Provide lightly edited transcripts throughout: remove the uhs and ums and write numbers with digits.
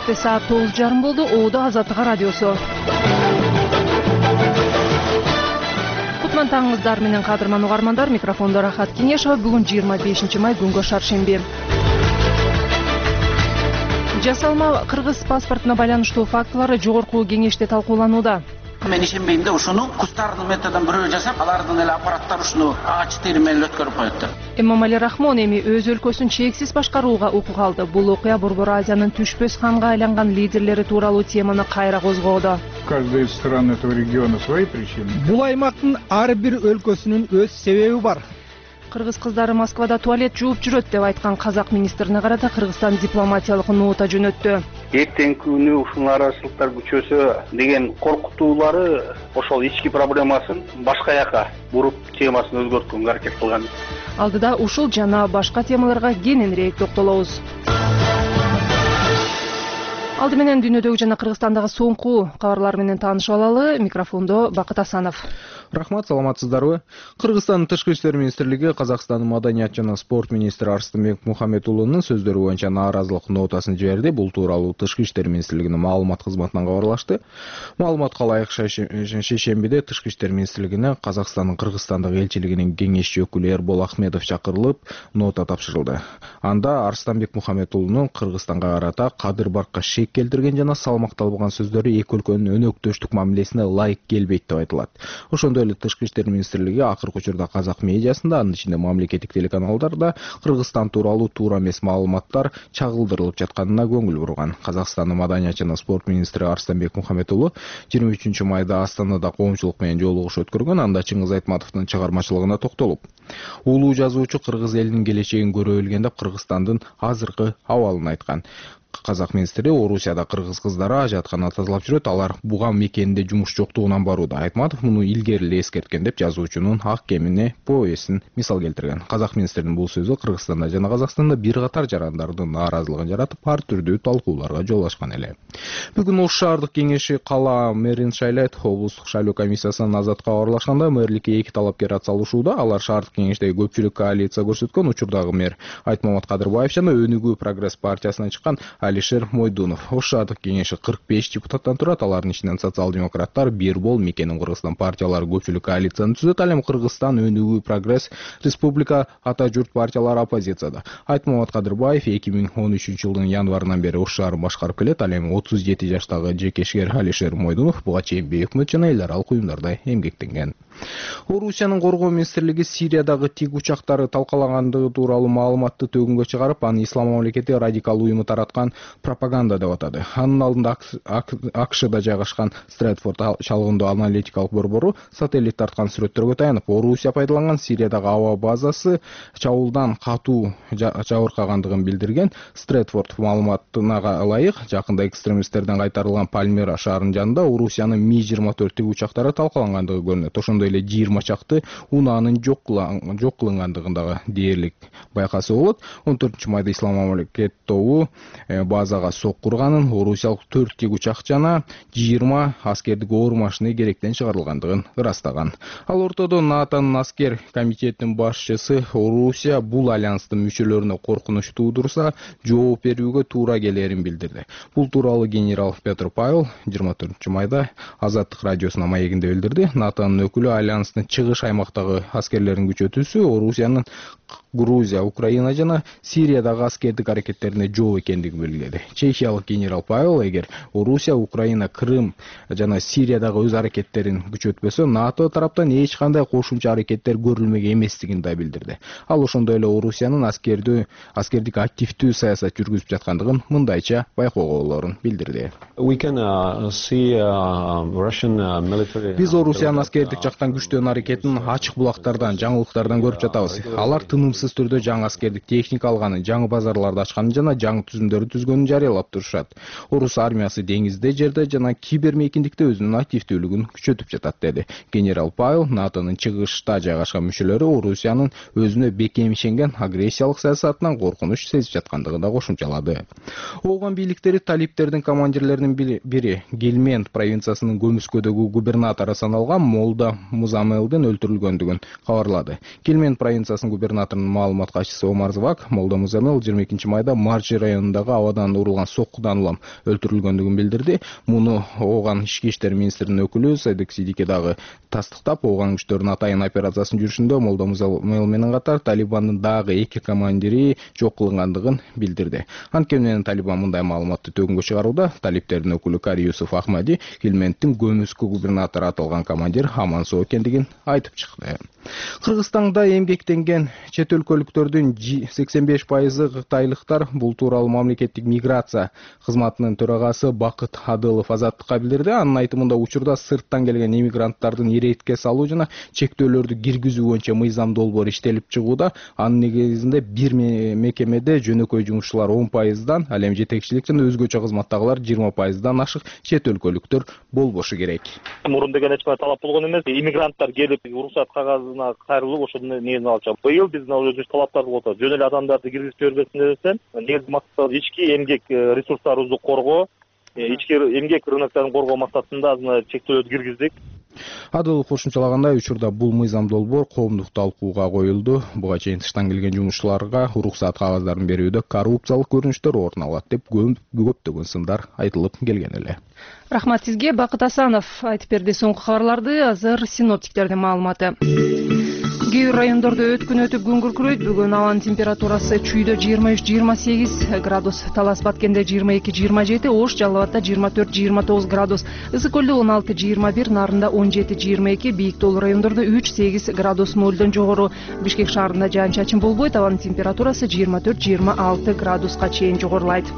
Жергиликтүү саат 9:30 болду. Оодо Азаттык радиосу. Кутман таңыңыздар менен кадырман угармандар. Микрофондо Рахат Кеңешова. Бүгүн 25 май күнгө шаршемби. Жасалма кыргыз паспортуна байланыштуу фактылар жогорку кеңеште талкууланууда. Мен ишенбейм ушуну кустардын методун бирөө жасап, алардын эле аппараттары ушуну агач тери менен өткөрүп коет. Эмомали Рахмон эми өз өлкөсүн чексиз башкарууга укук алды. Бул окуя Борбор Азиянын түшпөс ханга айланган лидерлери тууралуу теманы кайра козгоодо. Каждая из стран этого региона свои причины. Бул аймактын ар бир өлкөсүнүн өз себеби бар. Кыргыз кыздары Москвада туалет жууп жүрөт деп айткан казак министрине карата Кыргызстан дипломатиялык нота жөнөттү. Эртең күнү ушул нараачылыктар күчөсө деген коркутуулары ошол ички проблемасын башка жака буруп темасын өзгөрткөнгө аракет кылган. Алдыда ушул жана башка темаларга кененирээк токтолобуз. Алды менен дүйнөдөгү жана Кыргызстандагы соңку кабарлар менен таанышып алалы. Микрофондо Бакыт Асанов. Рахмат, саламатсыздарбы? Кыргызстандын Тышкы иштер министрлиги Казакстандын маданият жана спорт министри Арстанбек Мухаммедулунун сөздөрү боюнча нааразылык нотасын жиберди. Бул тууралуу Тышкы иштер министрлигинин маалымат кызматынан кабарлашты. Маалыматка ылайык шейшембиде Тышкы иштер министрлигине Казакстандын Кыргызстандагы элчилигинин кеңешчи өкүлү Эрбол Ахмедов чакырылып, нота тапшырылды. Анда Арстанбек Мухаммедулунун Кыргызстанга карата кадыр баркка шек келтирген жана салмакталбаган сөздөрү эки өлкөнүн өнөктөштүк мамилесине ылайык келбейт деп айтылат. Ошондой эле Тышкы иштер министрлиги акыркы учурда казак медиасында, анын ичинде мамлекеттик телеканалдарда Кыргызстан тууралуу туура эмес маалыматтар чагылдырылып жатканына көңүл бурган. Казакстандын маданият жана спорт министри Арстанбек Мухаммедулу 23 майда Астанада коомчулук менен жолугуш өткөргөн. Анда Чыңгыз Айтматовдун чыгармачылыгына токтолуп, улуу жазуучу кыргыз элинин келечегин көрө билген деп Кыргызстандын азыркы абалын айткан. Казак министри Орусияда кыргыз кыздары ажаткана тазалап жүрөт, алар буга мекенинде жумуш жоктугунан барууда. Айтматов муну илгери эле эскерткен деп жазуучунун Ак кемине повестин мисал келтирген. Казак министринин бул сөзү Кыргызстанда жана Казакстанда бир катар жарандардын нааразылыгын жаратып, ар түрдүү талкууларга жол ачкан эле. Бүгүн Ош шаардык кеңеши кала мэрин шайлайт. Облустук шайлоо комиссиясынын азаттыкка аралашканда мэрликке эки талапкер атсалышууда. Алар шаардык кеңештеги көпчүлүк коалиция көрсөткөн учурдагы мэр Айтмамат Кадырбаев жана Өнүгүү прогресс партиясынан чыккан Алишер Мойдунов. Ош шаардык кеңеши 45 депутаттан турат. Алардын ичинен социал-демократтар, Бирбол, Мекенин Кыргызстан партиялары көпчүлүк коалицияны түзөт. Ал эми Кыргызстан, Өнүгүү прогресс, Республика, Ата журт партиялары оппозицияда. Айтмамат Кадырбаев 2013 жылдын январынан бери Ош шаарын башкарып келет. Ал эми 37 жаштагы жекешкер Алишер Мойдунов буга чейин өкмөт жана эл аралык уюмдарда эмгектенген. Орусиянын коргоо министрлиги Сириядагы тик учактары талкалагандыгы тууралуу маалыматты төгүнгө чыгарып, аны ислам мамлекети радикал уюму тараткан пропаганда деп атады. Анын алдында АКШда жайгашкан Стрэдфорд чалгындоо аналитикалык борбору сателлит тарткан сүрөттөргө таянып, Орусия пайдаланган Сириядагы аба базасы чабуулдан катуу жабыркагандыгын билдирген. Стрэдфорд маалыматына ылайык, жакында экстремисттерден кайтарылган Пальмира шаарынын жанында Орусиянын Ми-24 тик учактары талкалангандыгы көрүнөт. Ошондой эле 20 чакты унаанын жок кылынгандыгындагы дээрлик байкаса болот. 14 майда ислам мамлекет тобу базага соккурганын, орусиялык 4 тик учак жана 20 аскердик оор машина керектен чыгарылгандыгын ырастаган. Ал ортодо НАТОнун аскер комитетинин башчысы Орусия бул альянстын мүчөлөрүнө коркунуч туудурса, жооп берүүгө туура келерин билдирди. Бул тууралуу генерал Петр Павел 24 майда Азаттык радиосуна маегинде билдирди. НАТОнун өкүлү альянстын чыгыш аймактагы аскерлерин күчөтүүсү Орусиянын Грузия, Украина жана Сириядагы аскердик аракеттерине жооп экендиги белгиледи. Чехиялык генерал Павел эгер Орусия, Украина, Крым жана Сириядагы өз аракеттерин күчөтпөсө, НАТО тараптан эч кандай кошумча аракеттер көрүлмөгөн эместигин да билдирди. Ал ошондой эле Орусиянын аскердик активдүү саясат жүргүзүп жаткандыгын мындайча байкоого болорун билдирди. Биз Орусиянын аскердик жактан күчтөн аракетин ачык булактардан, жаңылыктардан көрүп жатабыз. Алар тынымсыз түрдө жаңы аскердик техника алганын, жаңы базарларды ачканын жана жаңы түзүмдөрдү түзгөнүн жарыялап турушат. Орус армиясы деңизде, жерде жана кибер мейкиндикте өзүнүн активдүүлүгүн күчөтүп жатат, деди. Генерал Павел НАТОнун чыгышта жайгашкан мүчөлөрү Орусиянын өзүнө бекем ишенген агрессиялык саясатынан коркунуч сезип жаткандыгын да кошумчалады. Ооган бийликтери талиптердин командирлеринин бири Гельмент провинциясынын Көмүскөдөгү губернатору саналган Молда Музамелдин өлтүрүлгөндүгүн кабарлады. Кельмен провинциясынын губернаторунун маалымат катчысы Омар Звак Молда Музамел 22 майда Маржи районундагы абадан урулган соккудан улам өлтүрүлгөндүгүн билдирди. Муну Ооган ички иштер министринин өкүлү Садик Сидике дагы тастыктап, Ооган күчтөрүнүн атайын операциясын жүрүшүндө Молда Музамел менен катар Талибандын дагы 2 командири жок кылынгандыгын билдирди. Анткени менен Талибан мындай маалыматты төгүнгө чыгарууда. Талиптердин өкүлү Кари Юсуф Ахмади Кельмендин көмүскү губернатору аталган командир Амансоо экендигин айтып чыкты. Кыргызстанда эмгектенген чет өлкөлүктөрдүн 85% кытайлыктар. Бул тууралуу мамлекеттик миграция кызматынын төрагасы Бакыт Адылов Азаттыкка билдирди. Анын айтымында учурда сырттан келген иммигранттардын иретке салуу жана чектөөлөрдү киргизүү боюнча мыйзам долбоор иштелип чыгууда. Анын негизинде бир мекемеде жөнөкөй жумушчулар 10%, ал эми жетекчилик жана өзгөчө кызматтагылар 20%дан ашык чет өлкөлүктөр болбошу керек. Мурун деген эч талап болгон эмес. Иммигранттар келип уруксат кагазына кайрылып ошону негизин алчу. Быйыл биз өзүбүз талаптарды коебуз. Жөн эле адамдарды киргизип жибербесин десем, негизги максат ички эмгек ресурстарыбызды коргоо, ички эмгек рыноктарын коргоо максатында чектөөлөрдү киргиздик. Адыл кошумчалагандай, учурда бул мыйзам долбоор коомдук талкууга коюлду. Буга чейин тыштан келген жумушчуларга уруксат кагаздарын берүүдө коррупциялык көрүнүштөр орун алат деп көптөгөн сындар айтылып келген эле. Рахмат сизге, Бакыт Асанов айтып берди соңку кабарларды. Азыр синоптиктердин маалыматы. Кээ бир райондордо өткөн өтүп күн күркүрөйт. Бүгүн абанын температурасы Чүйдө 23-28 градус, Талас Баткенде 22-27, Ош Жалал Абадда 24-29 градус, Ысык Көлдө 16-21, Нарында 17-22, бийик тоолуу райондордо 3-8 градус нөлдөн жогору. Бишкек шаарында жаан-чачын болбойт, абанын температурасы 24-26 градуска чейин жогорулайт.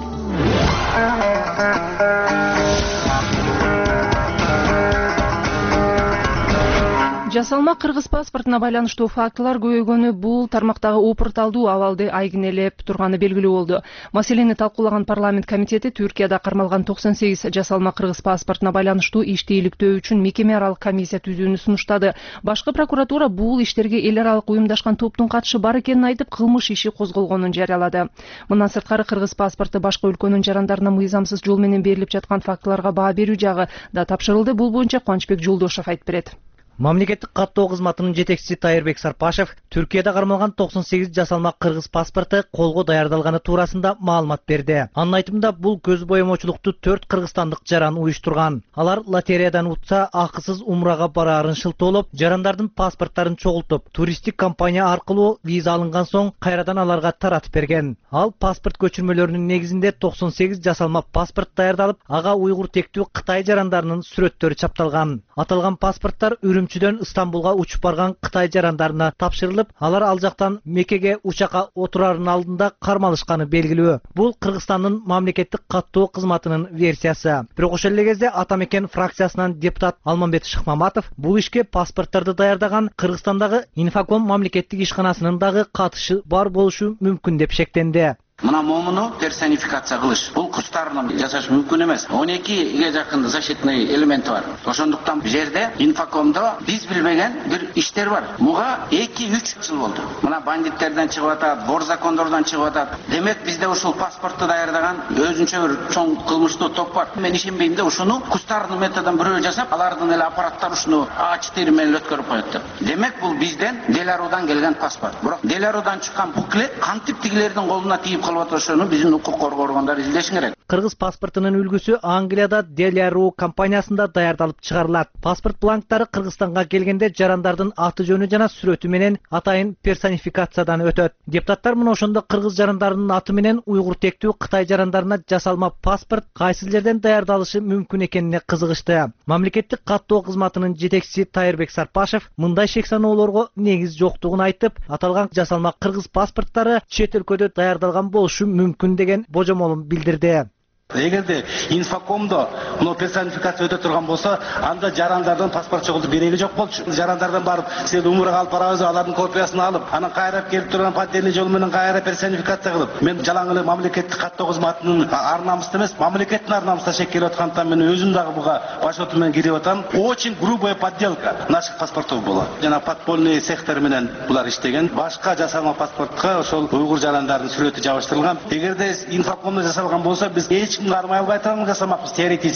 Жасалма кыргыз паспортуна байланыштуу фактылар көбөйгөнү бул тармактагы опурталдуу абалды айгинелеп турганы белгилүү болду. Маселени талкуулаган парламент комитети Түркияда кармалган 98 жасалма кыргыз паспортуна байланыштуу ишти иликтөө үчүн мекеме аралык комиссия түзүүнү сунуштады. Башкы прокуратура бул иштерге эл аралык уюмдашкан топтун катышы бар экенин айтып, кылмыш иши козголгонун жарыялады. Мындан сырткары кыргыз паспорту башка өлкөнүн жарандарына мыйзамсыз жол менен берилип жаткан фактыларга баа берүү жагы да тапшырылды. Бул боюнча Кубанычбек Жолдошов айтып берет. Мамлекеттик каттоо кызматынын жетекчиси Тайырбек Сарпашев Түркияда кармалган 98 жасалма кыргыз паспорту колго даярдалганы туурасында маалымат берди. Анын айтымында бул көз боемочулукту 4 кыргызстандык жаран уюштурган. Алар лотереядан утса акысыз умрага бараарын шылтоолоп, жарандардын паспорттарын чогултуп, туристтик компания аркылуу виза алынган соң кайрадан аларга таратып берген. Ал паспорт көчүрмөлөрүнүн негизинде 98 жасалма паспорт даярдалып, ага уйгур тектүү Кытай жарандарынын сүрөттөрү чапталган. Аталган паспорттар Үрүмчүдөн Стамбулга учуп барган Кытай жарандарына тапшырылып, алар ал жактан Меккеге учакка отурарынын алдында кармалышканы белгилүү. Бул Кыргызстандын мамлекеттик каттоо кызматынын версиясы. Бирок ошол эле кезде Ата Мекен фракциясынан депутат Алмамбет Шыкмаматов бул ишке паспорттарды даярдаган Кыргызстандагы Инфоком мамлекеттик ишканасынын дагы катышы бар болушу мүмкүн деп шектенди. Мына момуну персонификация кылыш. Бул куштарны жасаш мүмкүн эмес. 12ге жакын защитный элемент бар. Ошондуктан бул жерде Инфокомдо биз билбеген бир иштер бар. Буга 2-3 жыл болду. Мына бандиттерден чыгып атат, бор закондордон чыгып атат. Демек бизде ушул паспортту даярдаган өзүнчө бир чоң кылмыштуу топ бар. Мен ишенбейм да ушуну куштардын методун бирөө жасап, алардын эле аппараттары ушуну А4 менен өткөрүп коет деп. Демек бул бизден Деларудан келген паспорт. Бирок Деларудан чыккан буклет кантип тигилердин колуна тийип ошону биздин укук коргоо органдары излеш керек. Кыргыз паспортунун үлгүсү Англияда Деляру компаниясында даярдалып чыгарылат. Паспорт бланктары Кыргызстанга келгенде жарандардын аты жөнү жана сүрөтү менен атайын персонификациядан өтөт. Депутаттар мына ошондо кыргыз жарандарынын аты менен уйгур тектүү Кытай жарандарына жасалма паспорт кайсы жерден даярдалышы мүмкүн экенине кызыгышты. Мамлекеттик каттоо кызматынын жетекчиси Тайырбек Сарпашев мындай шек саноолорго негиз жоктугун айтып, аталган жасалма кыргыз паспорттары чет өлкөдө даярдалган болушу мүмкүн деген божомолун билдирди. Эгерде Инфокомдо мына персонификация өтө турган болсо, анда жарандардын паспорт чогултуп берели жок болчу. Жарандардан барып, сиз умрага алып барабыз, алардын копиясын алып, анан кайрап келип турган поддельный жол менен кайра персонификация кылып, мен жалаң эле мамлекеттик каттоо кызматынын ар намысты эмес, мамлекеттин ар намысына шек келип аткандыктан мен өзүм дагы буга баш оту менен кирип атам. Очень грубая подделка наших паспортов болот. Жана подпольный сектор менен булар иштеген. Башка жасалма паспортко ошол уйгур жарандардын сүрөтү жабыштырылган. Эгерде Инфокомдо жасалган болсо, биз эч кимге кармай албай турган жасамакпыз теоретически.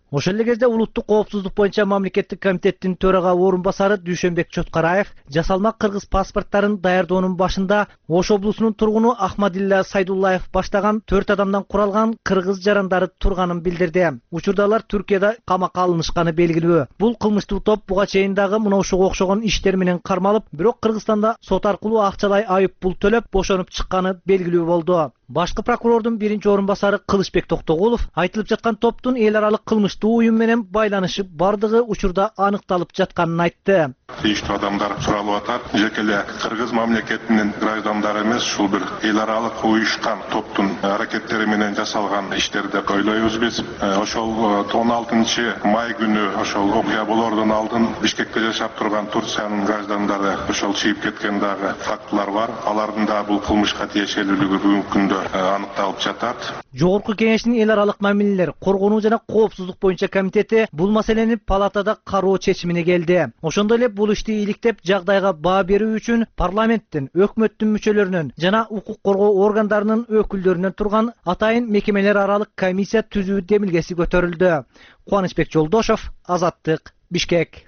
Ошол эле кезде улуттук коопсуздук боюнча мамлекеттик комитеттин төрага орун басары Дүйшөнбек Чоткараев жасалма кыргыз паспорттарын даярдоонун башында Ош облусунун тургуну Ахмадилла Сайдуллаев баштаган 4 адамдан куралган кыргыз жарандары турганын билдирди. Учурда алар Түркияда камакка алынышканы белгилүү. Бул кылмыштуу топ буга чейин дагы мына ушуга окшогон иштер менен кармалып, бирок Кыргызстанда сот аркылуу акчалай айып пул төлөп бошонуп чыкканы белгилүү болду. Башкы прокурордун биринчи орун басары Кылычбек Токтогулов айтылып жаткан топтун эл аралык кылмыштуу уюм менен байланышы бардыгы учурда аныкталып жатканын айтты. Тийиштүү адамдар суралып атат. Жеке эле Кыргыз мамлекетинин граждандары эмес, ушул бир эл аралык уюшкан топтун аракеттери менен жасалган иштер деп ойлойбуз биз. Ошол 16 май күнү ошол окуя болоордон алдын Бишкекте жашап турган Турциянын граждандары ошол чыйып кеткен дагы фактылар бар. Алардын да бул кылмышка тиешелүүлүгү бүгүнкү күндө аныкталып жатат. Жогорку кеңештин эл аралык мамилелер, коргонуу жана коопсуздук боюнча комитети бул маселени палатада кароо чечимине келди. Ошондой эле бул ишти иликтеп жагдайга баа берүү үчүн парламенттин, өкмөттүн мүчөлөрүнүн жана укук коргоо органдарынын өкүлдөрүнөн турган атайын мекемелер аралык комиссия түзүү демилгеси көтөрүлдү. Кубанычбек Жолдошов, Азаттык, Бишкек.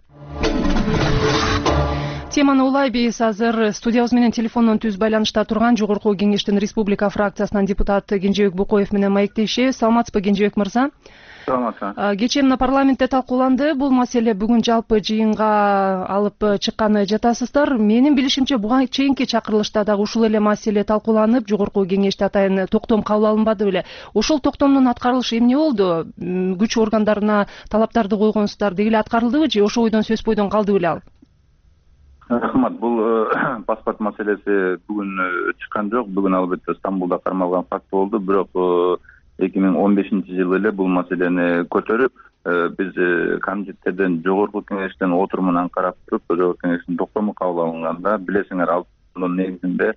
Теманы улайбыз. Азыр студиябыз менен телефондон түз байланышта турган Жогорку Кеңештин Республика фракциясынан депутат Кенжебек Букоев менен маектеши. Саламатсызбы, Кенжебек мырза? Саламатсызбы. Кечээ мына парламентте талкууланды. Бул маселе бүгүн жалпы жыйынга алып чыкканы жатасыздар. Менин билишимче буга чейинки чакырылышта дагы ушул эле маселе талкууланып, Жогорку Кеңеште атайын токтом кабыл алынбады беле. Ошол токтомдун аткарылышы эмне болду? Күч органдарына талаптарды койгонсуздар, деги эле аткарылдыбы же ошол ойдон сөз бойдон калды беле ал? Рахмат. Бул паспорт маселеси бүгүн чыккан жок. Бүгүн албетте Стамбулда кармалган факт болду. Бирок 2015 жылы эле бул маселени көтөрүп, биз комитеттерден Жогорку Кеңештин отурумунан карап туруп, Жогорку Кеңештин токтому кабыл алынганда, билесиңер, ал негизинде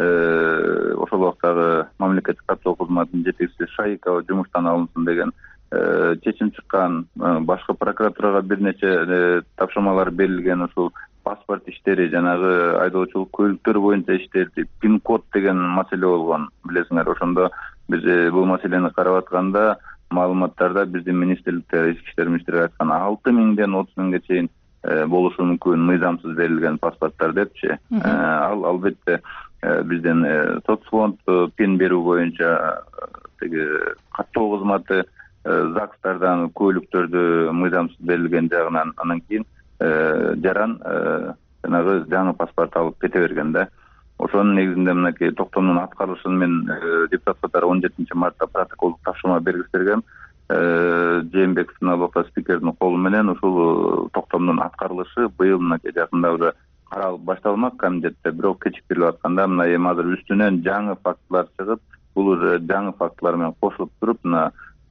ошол убактагы мамлекеттик каттоо кызматынын жетекчиси Шайыкова жумуштан алынсын деген чечим чыккан. Башкы прокуратурага бир нече тапшырмалар берилген. Ушул паспорт иштери, жанагы айдоочулук көлүктөр боюнча иштерди, пин-код деген маселе болгон. Билесиңер, ошондо биз бул маселени карап атканда, маалыматтарда биздин министрликте, ички иштер министрлиги айткан 6000ден 30.000ге чейин болушу мүмкүн мыйзамсыз берилген паспорттор депчи. Ал албетте биздин соцфонд пин берүү боюнча тиги каттоо кызматы ЗАГСтардан көлүктөрдү мыйзамсыз берилген жагынан, анан кийин жаран жанагы жаңы паспорт алып кете берген да. Ошонун негизинде мынакей токтомдун аткарылышын мен депутат катары 17 мартта протоколдук тапшырма бергиздиргем. Жээнбековдун албакта спикердин колу менен ушул токтомдун аткарылышы быйыл мынакей жакында уже каралып башталмак комитетте. Бирок кечиктирилип атканда мына эми азыр үстүнөн жаңы фактылар чыгып, бул уже жаңы фактылар менен кошулуп туруп, мына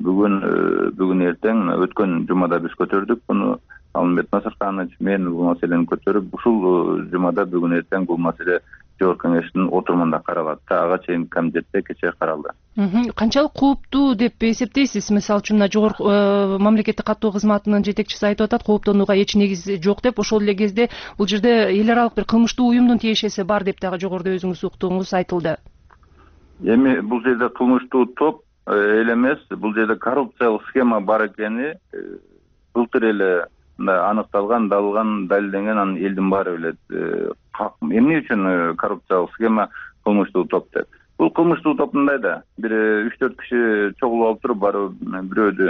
бүгүн эртең өткөн жумада биз көтөрдүк буну. Алмет Насырханович мен бул маселени көтөрүп, ушул жумада бүгүн эртең бул маселе Жогорку Кеңештин отурумунда каралат. Ага чейин комитетте кечээ каралды. Канчалык кооптуу деп эсептейсиз? Мисалы үчүн Жогорку мамлекеттик каттоо кызматынын жетекчиси айтып атат, кооптонууга эч негиз жок деп. Ошол эле кезде бул жерде эл аралык бир кылмыштуу уюмдун тиешеси бар деп дагы жогоруда өзүңүз уктуңуз айтылды. Эми бул жерде кылмыштуу топ эле эмес, бул жерде коррупциялык схема бар экени былтыр эле аныкталган, далилденген, анын элдин баары билет. Эмне үчүн коррупциялык схема, кылмыштуу топ деп? Бул кылмыштуу топ мындай да, бир 3-4 киши чогулуп алып туруп, барып бирөөдү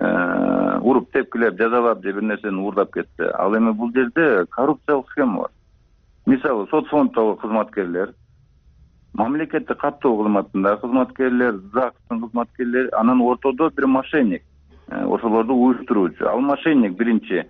уруп тепкилеп, жазалап же бир нерсени уурдап кетти. Ал эми бул жерде коррупциялык схема бар. Мисалы, соцфонддогу кызматкерлер, мамлекеттик каттоо кызматындагы кызматкерлер, ЗАГСтын кызматкерлери, анан ортодо бир мошенник, ошолорду уюштуруучу. Ал мошенник биринчи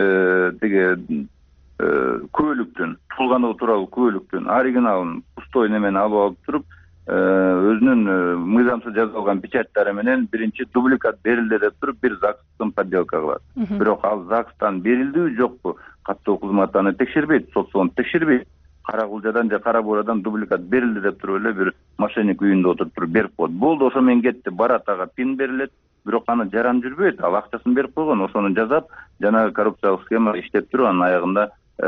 тиги көлүктүн, туулганы тууралуу көлүктүн оригиналын пустой немени алып туруп, өзүнүн мыйзамсыз жазылган печаттары менен биринчи дубликат берилди деп туруп, бир ЗАГСтын подделка кылат. Бирок ал ЗАГСтан берилдиби жокпу, каттоо кызматы аны текшербейт, соцфонд текшербейт. Кара Кулжадан же Кара Бурадан дубликат берилди деп туруп эле бир мошенник үйүндө отуруп туруп берип коет. Болду, ошо менен кетти, барат, ага пин берилет, бирок аны жаран жүрбөйт, ал акчасын берип койгон, ошону жазап, жанагы коррупциялык схема иштеп туруп, анын аягында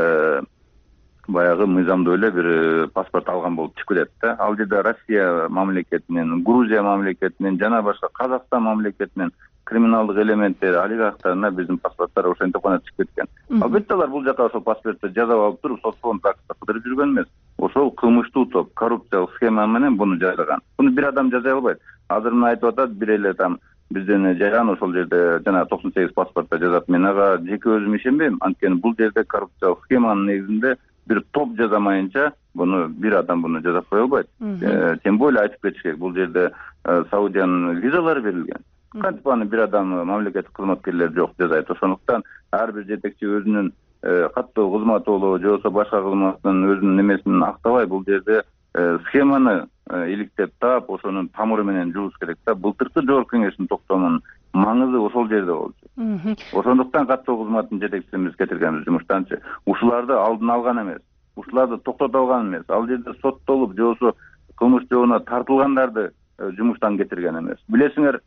баягы мыйзамдуу эле бир паспорт алган болуп чыгып кетет да. Ал жерде Россия мамлекетинен, Грузия мамлекетинен жана башка Казакстан мамлекетинен криминалдык элементтери олигархтарына биздин паспорттар ошентип гана чыгып кеткен. Албетте алар бул жака ошол паспортты жазап алып туруп социалдык загытта кыдырып жүргөн эмес. Ошол кылмыштуу топ коррупциялык схема менен буну жасаган. Буну бир адам жасай албайт. Азыр мына айтып атат, бир эле там бизден жайган ошол жерде жана 98 паспортто жазат. Мен ага жеке өзүм ишенбейм. Анткени бул жерде коррупциялык схеманын негизинде бир топ жазамайынча буну бир адам буну жасап кое албайт. Тем более айтып кетиш керек, бул жерде Саудиянын визалары берилген. Кантип аны бир адам мамлекеттик кызматкерлер жок жасайт. Ошондуктан ар бир жетекчи өзүнүн каттуу кызматы болобу же болбосо башка кызматынын өзүнүн немесин актабай бул жерде схеманы иликтеп таап ошонун тамыры менен жуус керек да. Былтыркы жогорку кеңештин токтомунун маңызы ошол жерде болчу. Ошондуктан каттуу кызматтын жетекчисин кетиргенбиз жумуштанчы. Ушуларды алдын алган эмес, ушуларды токтото алган эмес, ал жерде соттолуп же болбосо кылмыш жообуна тартылгандарды жумуштан кетирген эмес. Билесиңер,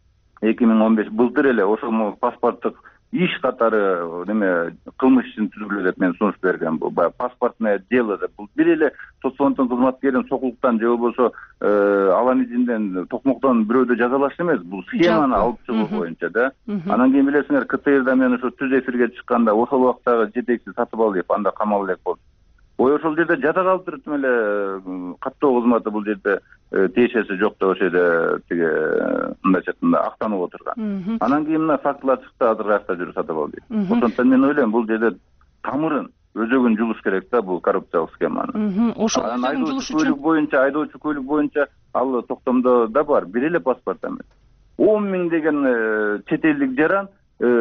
2015 былтыр эле ошол паспорттук иш катары неме кылмыш ишин түзүлгөн деп мен сунуш бергем. Бул паспортное дело деп бул бир эле соцфонддун кызматкерин сокулуктан же болбосо алан изинден токмоктон бирөөдө жазалаш эмес, бул схеманы алып чыгуу боюнча да. Анан кийин билесиңер, КТРда мен ошо түз эфирге чыкканда ошол убактагы жетекчи Сатыбалиев анда камалбек болчу. Ошол жерде жата калып туруп эле каттоо кызматы бул жерде тиешеси жок деп ошол жерде тиги мындайча айтканда актанып отурган. Анан кийин мына фактылар чыкты, азыр каякта жүрүп Сатыбалиев. Ошондуктан мен ойлойм, бул жерде тамырын, өзөгүн жугуш керек да бул коррупциялык схеманы. Ошол өзөгүн жугуш үчүн айдоочу көлүк боюнча ал токтомдо да бар, бир эле паспорт эмес. 10 миң деген чет элдик жаран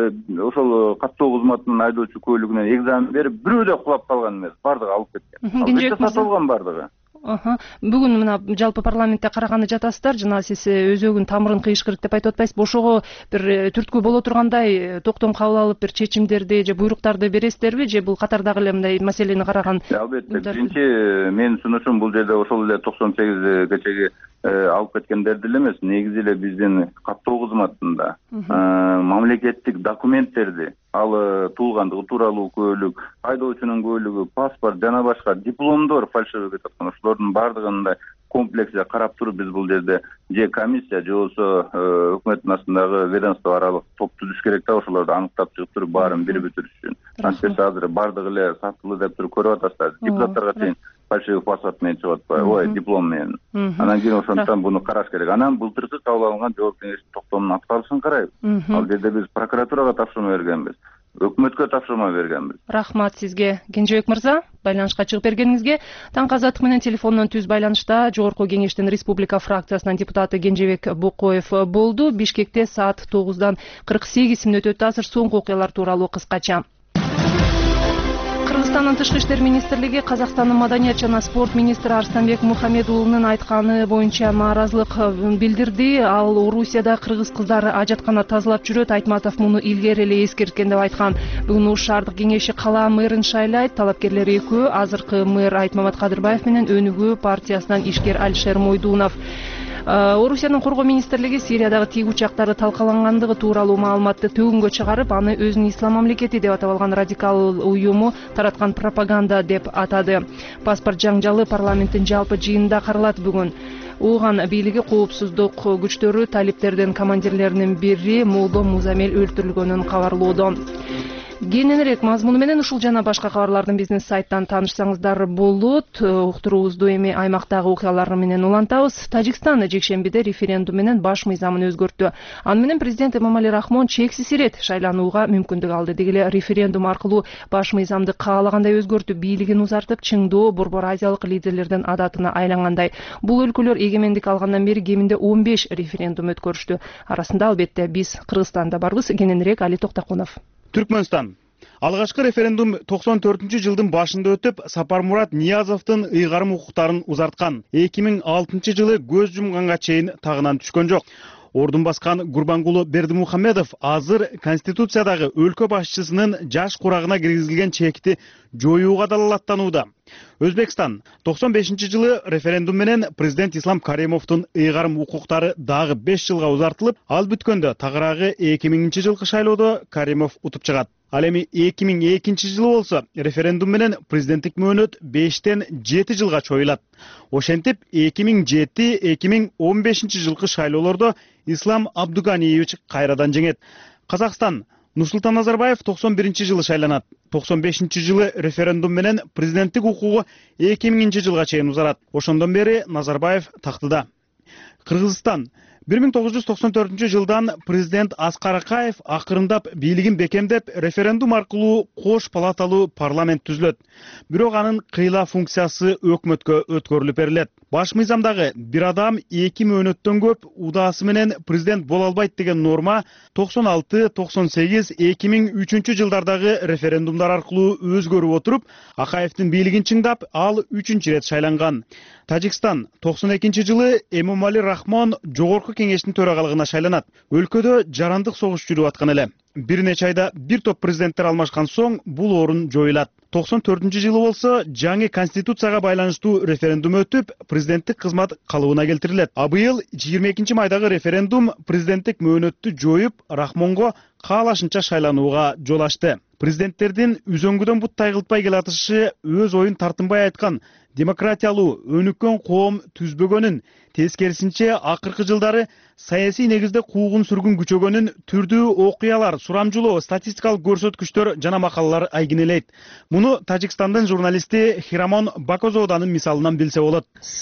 ошол каттоо кызматынын айдоочу көлүгүнөн экзамен берип бирөө да кулап калган эмес, бардыгы алып кеткен. Албетте сатылган бардыгы. Бүгүн мына жалпы парламентте караганы жатасыздар, жана сиз өзөгүн тамырын кыйыш керек деп айтып атпайсызбы? Ошого бир түрткү боло тургандай токтом кабыл алып бир чечимдерди же буйруктарды бересиздерби, же бул катардагы эле мындай маселени караган? Албетте, биринчи менин сунушум бул жерде ошол эле 98 кечеги алып кеткендерди эле эмес, негизи эле биздин каттоо кызматында мамлекеттик документтерди, ал туулгандыгы тууралуу көлүк, айдоочунун көлүгү, паспорт жана башка дипломдор фальшивый кетип аткан, ошолордун бардыгын комплексе карап туруп биз бул жерде же комиссия же болбосо өкмөттүн астындагы ведомство аралык топ түзүш керек да, ошолорду аныктап чыгып туруп баарын бири бүтүрүш үчүн. Антпесе азыр бардыгы эле сатылды деп туруп көрүп атасыздар. Депутаттарга чейин фальшивый паспорт менен чыгып атпайбы? Ой, диплом менен. Анан кийин ошондуктан буну караш керек. Анан былтыркы кабыл алынган жогорку кеңештин токтомунун аткарылышын карайбыз. Ал жерде биз прокуратурага тапшырма бергенбиз. Өкмөткө тапшырма бергенбиз. Рахмат сизге, Кенжебек мырза, байланышка чыгып бергениңизге. Таңкы Азаттык менен телефондон түз байланышта жогорку кеңештин Республика фракциясынын депутаты Кенжебек Бокоев болду. Бишкекте саат 9-дан 48 мүнөт өтүп, азыр соңку окуялар тууралуу кыскача. Кыргызстандын Тышкы иштер министрлиги Казакстандын Маданият жана спорт министри Арстанбек Мухаммедулунун айтканы боюнча нааразылык билдирди. Ал Орусияда кыргыз кыздары ажаткана тазалап жүрөт. Айтматов муну илгери эле эскерткен деп айткан. Бүгүн Ош шаардык кеңеши кала мэрин шайлайт. Талапкерлер экөө, азыркы мэр Айтмамат Кадырбаев менен өнүгүү партиясынан ишкер Алишер Мойдунов. Орусиянын коргоо министрлиги Сириядагы тиги учактары талкалангандыгы тууралуу маалыматты төгүнгө чыгарып, аны өзүнүн ислам мамлекети деп атап алган радикал уюму тараткан пропаганда деп атады. Паспорт жаңжалы парламенттин жалпы жыйынында каралат бүгүн. Ооган бийлиги коопсуздук күчтөрү талиптердин командирлеринин бири Молдо Музамел өлтүрүлгөнүн кабарлоодо. Кененирээк мазмуну менен ушул жана башка кабарлардын биздин сайттан таанышсаңыздар болот. Уктуруубузду эми аймактагы окуялар менен улантабыз. Тажикстан жекшембиде референдум менен баш мыйзамын өзгөрттү. Аны менен президент Эмомали Рахмон чексиз ирет шайланууга мүмкүндүк алды. Деги эле референдум аркылуу баш мыйзамды каалагандай өзгөртүп, бийлигин узартып, чыңдоо Борбор Азиялык лидерлердин адатына айлангандай. Бул өлкөлөр эгемендик алгандан бери кеминде 15 референдум өткөрүштү. Арасында албетте биз Кыргызстанда барбыз. Кененирээк Али Токтакунов. Түркмөнстан. Алгачкы референдум 94-жылдын башында өтүп, Сапармурат Ниязовдун ыйгарым укуктарын узарткан. 2006 жылы көз жумганга чейин тагынан түшкөн жок. Ордун баскан Гурбангулу Бердимухамедов азыр Конституциядагы өлкө башчысынын жаш курагына киргизилген чекти жоюуга далалаттанууда. Өзбекстан 95-жылы референдум менен президент Ислам Каримовдун ыйгарым укуктары дагы 5 жылга узартылып, ал бүткөндө тагыраагы 2000-жылкы шайлоодо Каримов утуп чыгат. Ал эми 2002 жылы болсо референдум менен президенттик мөөнөт 5-тен 7 жылга чоюлат. Ошентип 2007-2015 жылкы шайлоолордо Ислам Абдуганиевич кайрадан жеңет. Казакстан Нурсултан Назарбаев 91 жылы шайланат. 95 жылы референдум менен президенттик укугу 2000 жылга чейин узарат. Ошондон бери Назарбаев тактыда. Кыргызстан 1994 жылдан президент Аскар Акаев акырындап бийлигин бекемдеп, референдум аркылуу кош палаталуу парламент түзүлөт. Бирок анын кыйла функциясы өкмөткө өткөрүлүп берилет. Баш мыйзамдагы бир адам 2 мөөнөттөн көп удаасы менен президент боло албайт деген норма 96, 98, 2003 жылдардагы референдумдар аркылуу өзгөрүп отуруп, Акаевдин бийлигин чыңдап, ал 3-чү рет шайланган. Тажикстан 92 жылы Эмомали Рахмон жогорку кеңештин төрагалыгына шайланат. Өлкөдө жарандык согуш жүрүп аткан эле. Бир нече айда бир топ президенттер алмашкан соң бул орун жоюлат. 94 жылы болсо жаңы конституцияга байланыштуу референдум өтүп, президенттик кызмат калыбына келтирилет. А быйыл 22 майдагы референдум президенттик мөөнөттү жоюп, Рахмонго каалашынча шайланууга жол ачты. Президенттердин үзөңгүдөн бут тайгылтпай келатышы өз оюн тартынбай айткан, демократиялуу, өнүккөн коом түзбөгөнүн, тескерисинче акыркы жылдары саясий негизде куугун сүргүн күчөгөнүн түрдүү окуялар, сурамжылоо, статистикалык көрсөткүчтөр жана макалалар айгинелейт. Муну Тажикстандын журналисти Хирамон Бакозоданын мисалынан билсе болот. С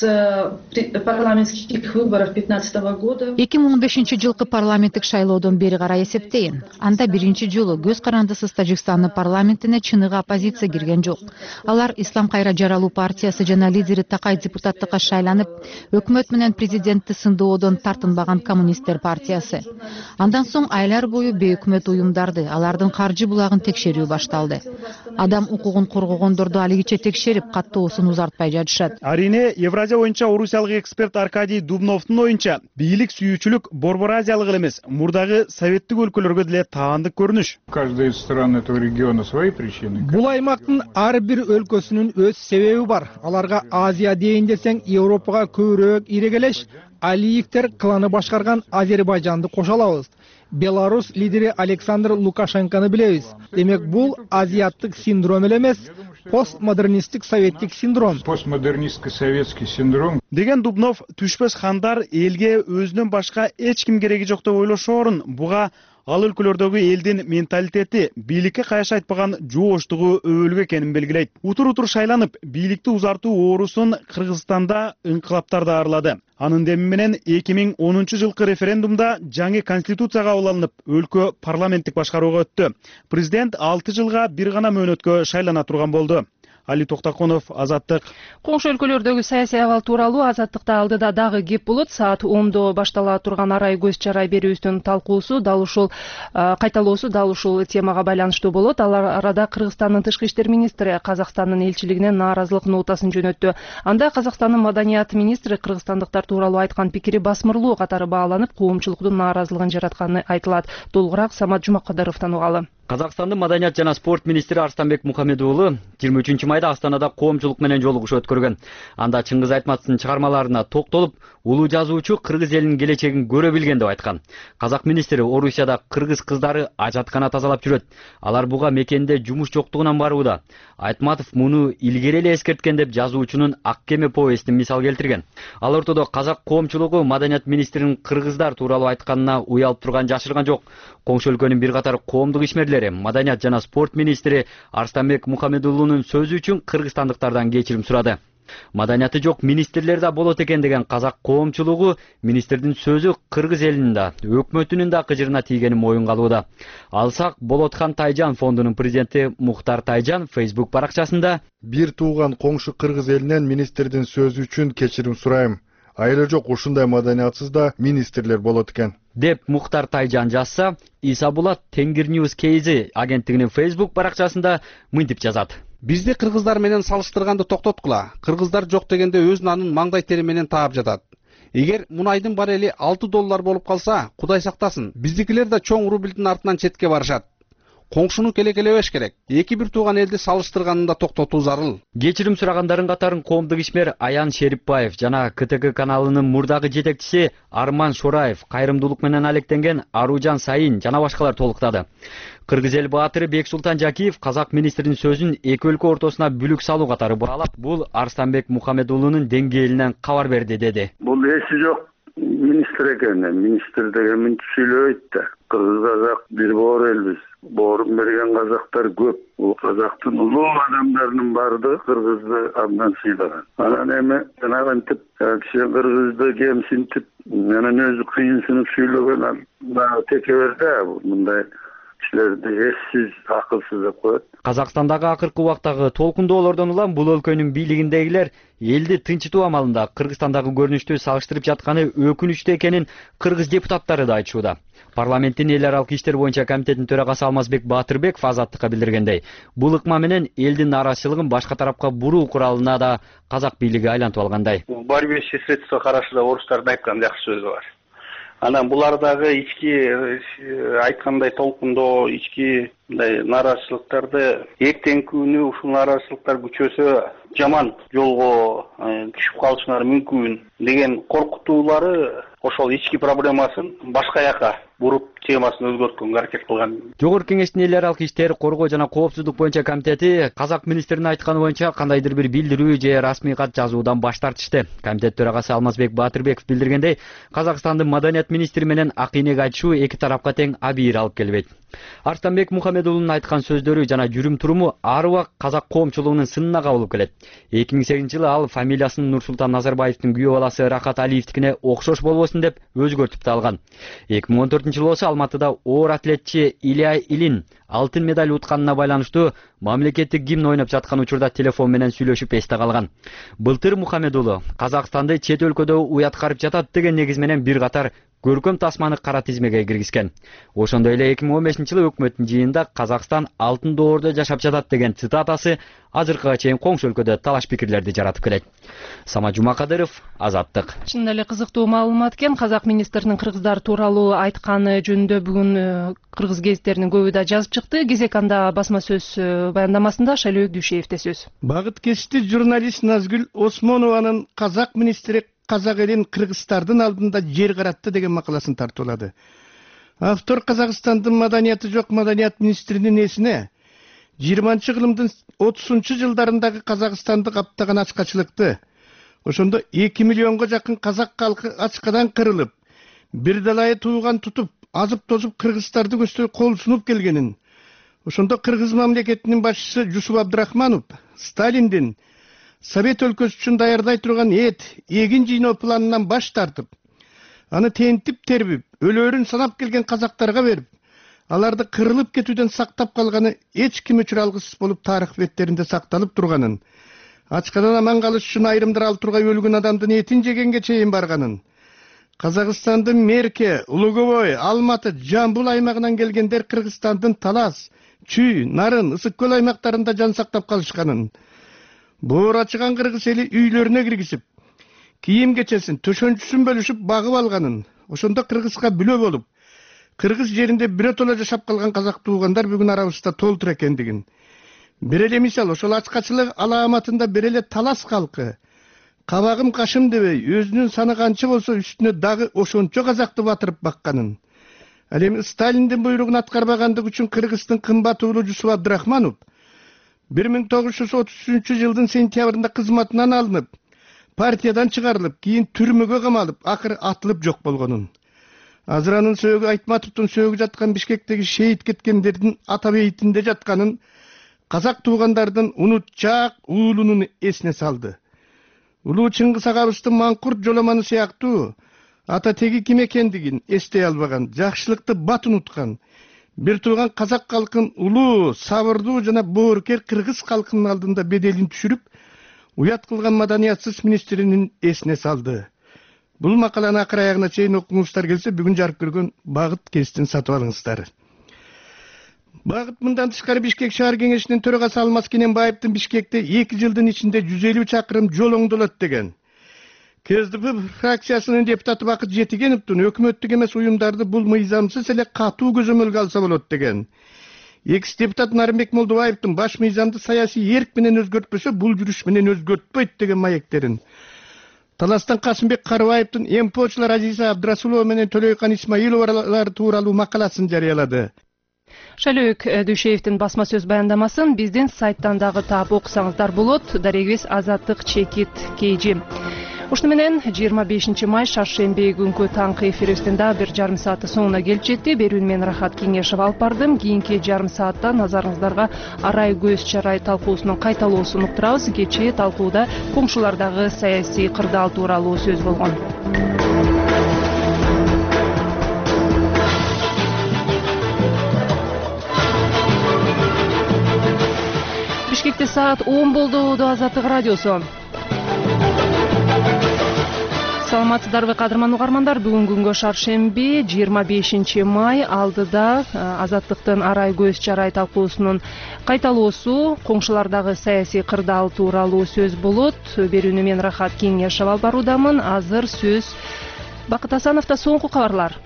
парламентских выборов 15 года 2015 жылкы парламенттик шайлоодон бери карай эсептейин. Анда биринчи жолу көз карандысыз Тажикстандын парламентине чыныгы оппозиция кирген жок. Алар Ислам кайра жаралуу партиясы жана лидери Такай депутаттыкка шайланып, өкмөт менен президентти сындоодон тартынбаган коммунисттер партиясы. Андан соң айлар бою бейөкмөт уюмдарды, алардын каржы булагын текшерүү башталды. Адам укугун коргогондорду алигиче текшерип, каттоосун узартпай жатышат. Арине Евразия боюнча орусиялык эксперт Аркадий Дубновдун оюнча, бийлик сүйүүчүлүк борбор азиялык эле эмес, мурдагы советтик өлкөлөргө деле таандык көрүнүш. Каждая из стран этого региона свои причины. Бул аймактын ар бир өлкөсүнүн өз себеби бар. Аларга Азия дейин десең, Европага көбүрөөк ирегелеш. Алиевтер кланы башкарган Азербайжанды кошо алабыз. Беларусь лидери Александр Лукашенконы билебиз. Демек бул азиаттык синдром эле эмес, постмодернисттик советтик синдром. Постмодернистский советский синдром. Деген Дубнов түшпөс хандар элге өзүнөн башка эч ким кереги жок деп ойлошоорун, буга ал өлкөлөрдөгү элдин менталитети, бийликке кайшы айтпаган жооштугу өбөлгө экенин белгилейт. Утур шайланып, бийликти узартуу оорусун Кыргызстанда инкылаптар да арылады. Анын деми менен 2010 жылкы референдумда жаңы конституция кабыл алынып, өлкө парламенттик башкарууга өттү. Президент 6 жылга бир гана мөөнөткө шайлана турган болду. Али Токтаконов, Азаттык. Коңшу өлкөлөрдөгү саясий абал тууралуу Азаттыкта алдыда дагы кеп болот. Саат 10-до баштала турган арай көз чарай берүүбүздүн талкуусу дал ушул кайталоосу дал ушул темага байланыштуу болот. Ал арада Кыргызстандын тышкы иштер министри Казакстандын элчилигине нааразылык нотасын жөнөттү. Анда Казакстандын маданият министри кыргызстандыктар тууралуу айткан пикири басмырлуу катары бааланып, коомчулуктун нааразылыгын жаратканы айтылат. Толугураак Самат Жумаккадыровдон угалы. Казакстандын маданият жана спорт министри Арстанбек Мухаммед уулу 23 майда Астанада коомчулук менен жолугуш өткөргөн. Анда Чыңгыз Айтматовдун чыгармаларына токтолуп, улуу жазуучу кыргыз элинин келечегин көрө билген деп айткан. Казак министри Орусияда кыргыз кыздары ажаткана тазалап жүрөт. Алар буга мекенде жумуш жоктугунан барууда. Айтматов муну илгери эле эскерткен деп жазуучунун Ак кеме повестин мисал келтирген. Ал ортодо казак коомчулугу маданият министринин кыргыздар тууралуу айтканына уялып турган жашырган жок. Коңшу өлкөнүн бир катар коомдук ишмерлери маданият жана спорт министри Арстанбек Мухаммед уулунун сөзү үчүн кыргызстандыктардан кечирим сурады. Маданияты жок министрлер да болот экен деген казак коомчулугу министрдин сөзү кыргыз элинин да, өкмөтүнүн да кыжырына тийгенин моюнга алууда. Алсак Болотхан Тайжан фондунун президенти Мухтар Тайжан Facebook баракчасында: "Бир тууган коңшу кыргыз элинен министрдин сөзү үчүн кечирим сурайм. Айры жок ушундай маданиятсыз да министрлер болот экен" деп Мухтар Тайжан жазса, Иса Булат Тенгир News KZ агенттигинин Facebook баракчасында мынтип жазат: "Бизди кыргыздар менен салыштырганды токтоткула. Кыргыздар жок дегенде өз нанын маңдай тери менен таап жатат. Эгер мунайдын барели $6 болуп калса, Кудай сактасын, биздикилер да чоң рубльдин артынан четке барышат. коңшуну келекелебеш керек. Эки бир тууган элди салыштырганын да токтотуу зарыл. Кечирим сурагандардын катарын коомдук ишмер Аян Шерипбаев жана КТК каналынын мурдагы жетекчиси Арман Шораев, кайрымдуулук менен алектенген Аружан Сайын жана башкалар толуктады. Кыргыз эл баатыры Бексултан Жакиев казак министринин сөзүн эки өлкө ортосуна бүлүк салуу катары баалап, бул Арстанбек Мухаммедуулунун деңгээлинен кабар берди деди. Бул эси жок министр экен, министр деген мынтип сүйлөбөйт да. Кыргыз казак бир боор элбиз. Боорун берген казактар көп. Бул казактын улуу адамдарынын баардыгы кыргызды абдан сыйлаган. Анан эми жанагынтип киши кыргызды кемсинтип, анан өзү кыйынсынып сүйлөгөн текеберде мындай кишилерди эссиз, акылсыз деп коет. Казакстандагы акыркы убактагы толкундоолордон улам бул өлкөнүн бийлигиндегилер элди тынчытуу амалында Кыргызстандагы көрүнүштү салыштырып жатканы өкүнүчтүү экенин кыргыз депутаттары да айтышууда. Парламенттин эл аралык иштер боюнча комитетинин төрагасы Алмазбек Баатырбеков Азаттыкка билдиргендей, бул ыкма менен элдин нааразычылыгын башка тарапка буруу куралына да казак бийлиги айлантып алгандай. Борьбе средства хорошо, орустардын айткан жакшы сөзү бар. Анан булардагы ички айткандай толкундоо, ички мындай нааразычылыктарды эртеңки күнү ушул нааразычылыктар күчөсө жаман жолго түшүп калышыңар мүмкүн деген коркутуулары ошол ички проблемасын башка жака буруп темасын өзгөрткөнгө аракет кылган. Жогорку кеңештин эл аралык иштер, коргоо жана коопсуздук боюнча комитети казак министринин айтканы боюнча кандайдыр бир билдирүү же расмий кат жазуудан баш тартышты. Комитет төрагасы Алмазбек Баатырбеков билдиргендей, Казакстандын маданият министри менен акыйнек айтышуу эки тарапка тең абийир алып келбейт. Арстанбек Мухаммедуулунун айткан сөздөрү жана жүрүм туруму ар убак казак коомчулугунун сынына кабылып келет. 2008-жылы ал фамилиясын Нурсултан Назарбаевдин күйөө баласы Рахат Алиевдикине окшош болбосун деп өзгөртүп та алган. 2014-жылы болсо Алматыда оор атлетчи Илья Илин алтын медаль утканына байланыштуу мамлекеттик гимн ойноп жаткан учурда телефон менен сүйлөшүп эсте калган. Былтыр Мухаммедуулу Казакстанды чет өлкөдө уяткарып жатат деген негиз менен бир катар көркөм тасманы кара тизмеге киргизген. Ошондой эле 2015-жылы өкмөттүн жыйынында Казакстан алтын доордо жашап жатат деген цитатасы азыркыга чейин коңшу өлкөдө талаш пикирлерди жаратып келет. Самат Жумакадыров, Азаттык. Чын эле кызыктуу маалымат экен. Казак министринин кыргыздар тууралуу айтканы жөнүндө бүгүн кыргыз гезиттеринин көбү да жазып чыкты. Кезек анда басма сөз баяндамасында Шайлөөк Дүйшеевде сөз. Багыт кечти журналист Назгүл Осмонованын казак министри казак элин кыргыздардын алдында жер каратты деген макаласын тартуулады. Автор Казакстандын маданияты жок маданият министринин эсине 20-кылымдын 30-жылдарындагы Казакстанды каптаган ачкачылыкты, ошондо 2 миллионго жакын казак калкы ачкадан кырылып, бир далайы тууган тутуп, азып-тозуп кыргыздарды көздөй кол сунуп келгенин, ошондо кыргыз мамлекетинин башчысы Жусуп Абдрахманов Сталиндин Совет өлкөсү үчүн даярдай турган эгин жыйноо планынан баш тартып, аны тентип тербип, өлөөрүн санап келген казактарга берип, аларды кырылып кетүүдөн сактап калганы эч ким үчүн алгысыз болуп тарых беттеринде сакталып турганын, ачкадан аман калыш үчүн айрымдар ал тургай өлгөн адамдын этин жегенге чейин барганын, Казакстандын Мерке, Луговой, Алматы, Жамбыл аймагынан келгендер Кыргызстандын Талас, Чүй, Нарын, Ысык көл аймактарында жан сактап калышканын, боор ачыган кыргыз эли үйлөрүнө киргизип, кийим кечесин, төшөнчүсүн бөлүшүп багып алганын, ошондо кыргызга бүлө болуп, кыргыз жеринде биротоло жашап калган казак туугандар бүгүн арабызда толтур экендигин. Бир эле мисал, ошол ачкачылык алааматында бир эле Талас калкы кабагым кашым дебей, өзүнүн саны канча болсо үстүнө дагы ошончо казакты батырып бакканын. Ал эми Сталиндин буйругун аткарбагандык үчүн кыргыздын кымбат уулу Жусуп Абдрахманов 1933-жылдын сентябрында кызматынан алынып, партиядан чыгарылып, кийин түрмөгө камалып, акыры атылып жок болгонун. Азыр анын сөөгү Айтматовдун сөөгү жаткан Бишкектеги шейит кеткендердин ата бейтинде жатканын казак туугандардын унутчаак уулунун эсине салды. Улуу Чыңгыз агабыздын Маңкурт жоламаны сыяктуу ата теги ким экендигин эстей албаган, жакшылыкты бат унуткан, бир тууган казак калкын улуу, сабырдуу жана боорукер кыргыз калкынын алдында беделин түшүрүп, уят кылган маданиятсыз министринин эсине салды. Бул макаланы акыр аягына чейин окуңуздар келсе, бүгүн жарык көргөн Багыт гезитин сатып алыңыздар. Багыт мындан тышкары Бишкек шаар кеңешинин төрагасы Алмаз Кененбаевдин Бишкекте 2 жылдын ичинде 150 чакырым жол оңдолот деген. КСДП фракциясынын депутаты Бакыт Жетигеновдун өкмөттүк эмес уюмдарды бул мыйзамсыз эле катуу көзөмөлгө алса болот деген. экс депутат Нарымбек Молдобаевдин баш мыйзамды саясий эрк менен өзгөртпөсө бул жүрүш менен өзгөртпөйт деген маектерин, Таластан Касымбек Карыбаевдин МПОчулар Азиза Абдрасулова менен Төлөйкан Исмаиловалар тууралуу макаласын жарыялады. Шайлөөк Дүйшеевдин басма сөз баяндамасын биздин сайттан дагы таап окусаңыздар болот. Дарегибиз Азаттык Чекит KG. Ушуну менен 25 май шаршемби күнкү таңкы эфирибиздин дагы бир жарым сааты соңуна келип жетти. Берүүнү мен Рахат Кеңешев алып бардым. Кийинки жарым саатта назарыңыздарга арай көз чарай талкуусунун кайталоосун уктурабыз. Кечээ талкууда коңшулардагы саясий кырдаал тууралуу сөз болгон. Бишкекте саат 10 болду. Азаттык радиосу. Саламатсыздарбы кадырман угармандар, бүгүн күнгө шаршемби 25 май алдыда Азаттыктын арай көз чарай талкуусунун кайталоосу, коңшулардагы саясий кырдаал тууралуу сөз болот. Берүүнү мен Рахат Кеңешев алып баруудамын. Азыр сөз Бакыт Асановдо. Соңку кабарлар.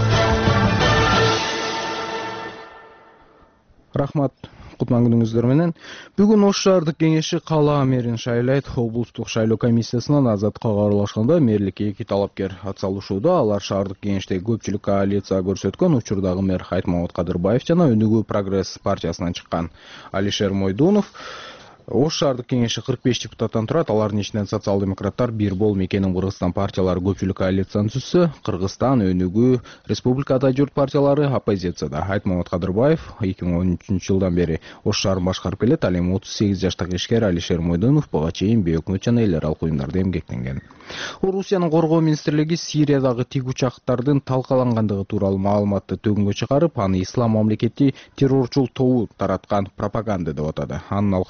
Рахмат. Кутман күнүңүздөр менен. Бүгүн Ош шаардык кеңеши кала мэрин шайлайт. Облустук шайлоо комиссиясынан Азаттыкка кабарлашканда мэрликке 2 талапкер атсалышууда. Алар шаардык кеңештеги көпчүлүк коалиция көрсөткөн учурдагы мэр Айтмамат Кадырбаев жана Өнүгүү Прогресс партиясынан чыккан Алишер Мойдунов. Ош шаардык кеңеши 45 депутаттан турат. Алардын ичинен социал-демократтар, Бир бол, Мекенин Кыргызстан партиялары көпчүлүк коалицияны түзсө, Кыргызстан, Өнүгүү, Республика Ата журт партиялары оппозицияда. Айтмамат Кадырбаев 2013 жылдан бери Ош шаарын башкарып келет. Ал эми 38 жаштагы ишкер Алишер Мойдунов буга чейин бейөкмөт жана эл аралык уюмдарда эмгектенген. Орусиянын коргоо министрлиги Сириядагы тик учактардын талкалангандыгы тууралуу маалыматты төгүнгө чыгарып, аны ислам мамлекети террорчул тобу тараткан пропаганда деп атады.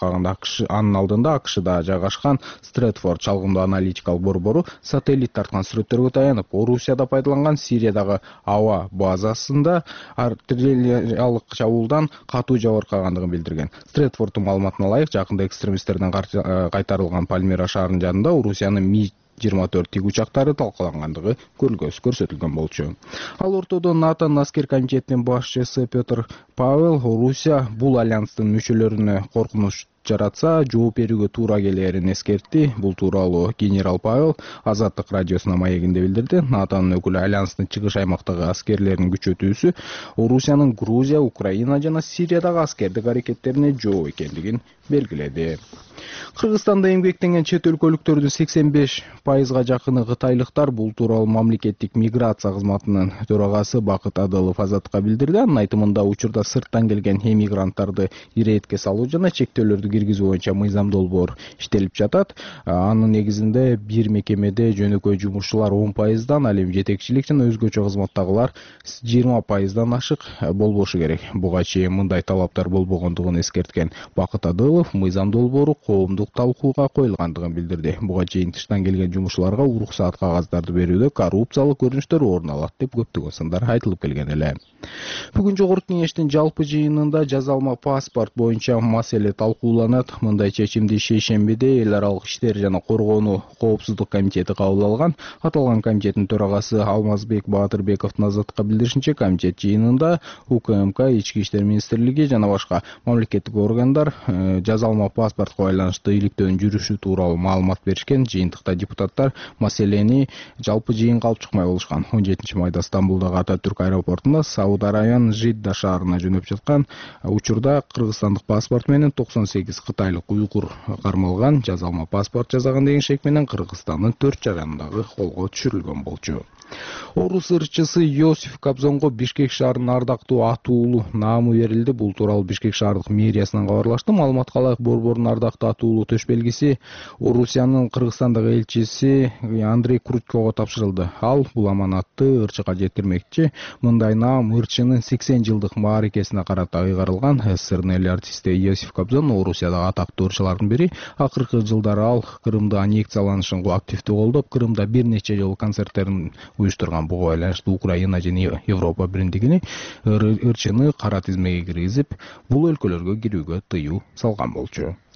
Анын алдында АКШда жайгашкан Стрэдфорд чалгындуу аналитикалык борбору сателлит тарткан сүрөттөргө таянып, Орусияда пайдаланган Сириядагы аба базасында артиллериялык чабуулдан катуу жабыркагандыгын билдирген. Стрэдфорддун маалыматына ылайык, жакында экстремисттерден кайтарылган Пальмира шаарынын жанында Орусиянын Ми-24 тик учактары талкалангандыгы көрсөтүлгөн болчу. Ал ортодо НАТО аскер комитетинин башчысы Петр Павел Орусия бул альянстын мүчөлөрүнө коркунуч жаратса, жооп берүүгө туура келерин эскертти. Бул тууралуу генерал Павел Азаттык радиосуна маегинде билдирди. НАТОнун өкүлү альянстын чыгыш аймактагы аскерлеринин күчөтүүсү Орусиянын Грузия, Украина жана Сириядагы аскердик аракеттерине жооп экендигин белгиледи. Кыргызстанда эмгектенген чет өлкөлүктөрдүн 85%га жакыны кытайлыктар. Бул тууралуу мамлекеттик миграция кызматынын төрагасы Бакыт Адылов Азаттыкка билдирди. Анын айтымында учурда сырттан келген эмигранттарды иретке салуу жана чектөөлөрдү киргизүү боюнча мыйзам долбоор иштелип жатат. Анын негизинде бир мекемеде жөнөкөй жумушчулар 10%дан, ал эми жетекчилик жана өзгөчө кызматтагылар 20%дан ашык болбошу керек. Буга чейин мындай талаптар болбогондугун эскерткен Бакыт Адылов мыйзам долбоору коомдук талкууга коюлгандыгын билдирди. Буга чейин тыштан келген жумушчуларга уруксаат кагаздарды берүүдө коррупциялык көрүнүштөр орун алат деп көптөгөн сындар айтылып келген эле. Бүгүн жогорку кеңештин жалпы жыйынында жазалма паспорт боюнча маселе талкууланат. Мындай чечимди шейшембиде эл аралык иштер жана коргоону коопсуздук комитети кабыл алган. Аталган комитеттин төрагасы Алмазбек Баатырбековдун Азаттыкка билдиришинче, комитет жыйынында УКМК, Ички иштер министрлиги жана башка мамлекеттик органдар жазалма паспортко байланыштуу иликтөөнүн жүрүшү тууралуу маалымат беришкен. Жыйынтыкта депутаттар маселени жалпы жыйынга алып чыкмай болушкан. 17 майда Стамбулдагы Ататүрк аэропортунда Сауд Арабиянын Жидда шаарына жөнөп жаткан учурда кыргызстандык паспорт менен 98 кытайлык уйгур кармалган. Жазалма паспорт жасаган деген шек менен Кыргызстандын 4 жарандагы колго түшүрүлгөн болчу. Орус ырчысы Иосиф Кобзонго Бишкек шаарынын ардактуу атуулу наамы берилди. Бул тууралуу Бишкек шаардык мэриясынан кабарлашты. Маалыматка ылайык, борбордун ардактуу атуулу төш белгиси Орусиянын Кыргызстандагы элчиси Андрей Крутького тапшырылды. Ал бул аманатты ырчыга жеткирмекчи. Мындай наам ырчынын 80 жылдык мааракесине карата ыйгарылган. СССРдин эл артисти Иосиф Кобзон Орусиядагы атактуу ырчылардын бири. Акыркы жылдары ал Крымды аннексияланышын активдүү колдоп, Крымда бир нече жолу концерттерин уюштурган. Буга байланыштуу Украина жана Европа биримдигини ырчыны кара тизмеге киргизип, бул өлкөлөргө кирүүгө тыюу салган болчу.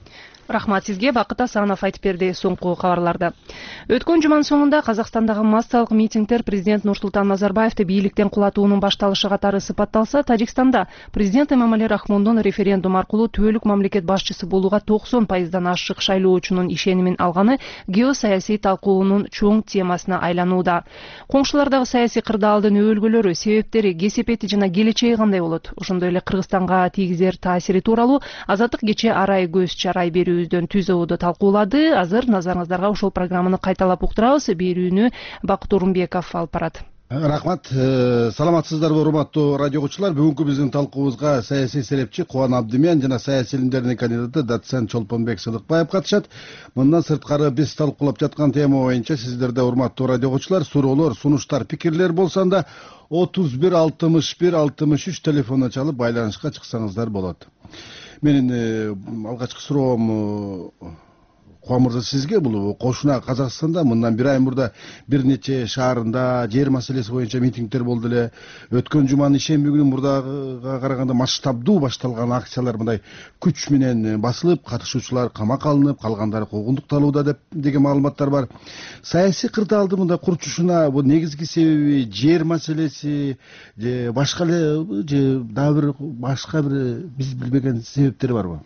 Рахмат сизге, Бакыт Асанов айтып берди соңку кабарларды. Өткөн жуманын соңунда Казакстандагы массалык митингдер президент Нурсултан Назарбаевди бийликтен кулатуунун башталышы катары сыпатталса, Тажикстанда президент Эмомали Рахмондон референдум аркылуу түбөлүк мамлекет башчысы болууга 90% ашык шайлоочунун ишенимин алганы геосаясий талкуунун чоң темасына айланууда. Коңшулардагы саясий кырдаалдын өбөлгөлөрү, себептери, кесепети жана келечеги кандай болот? Ошондой эле Кыргызстанга тийгизер таасири тууралуу Азаттык кечээ арай көз чарай берүүбүздөн түз ободо талкуулады. Азыр назарыңыздарга ушул программаны кайталап уктурабыз. Берүүнү Бакыт Орунбеков алып барат. Рахмат. Саламатсыздарбы, урматтуу радио угуучулар. Бүгүнкү биздин талкуубузга саясий серепчи Кубан Абдимен жана саясий илимдердин кандидаты доцент Чолпонбек Сыдыкбаев катышат. Мындан сырткары биз талкуулап жаткан тема боюнча сиздерде, урматтуу радио угуучулар, суроолор, сунуштар, пикирлер болсо анда 31 61 63 телефонуна чалып байланышка чыксаңыздар болот. Менин алгачкы суроом Кубан мырза сизге. Бул кошуна Казакстанда мындан бир ай мурда бир нече шаарында жер маселеси боюнча митингдер болду эле. Өткөн жуманын ишемби күнү мурдага караганда масштабдуу башталган акциялар мындай күч менен басылып, катышуучулар камакка алынып, калгандары куугунтукталууда деген маалыматтар бар. Саясий кырдаалды мындай курчушуна бул негизги себеби жер маселеси же башка эле же дагы бир башка бир биз билбеген себептери барбы?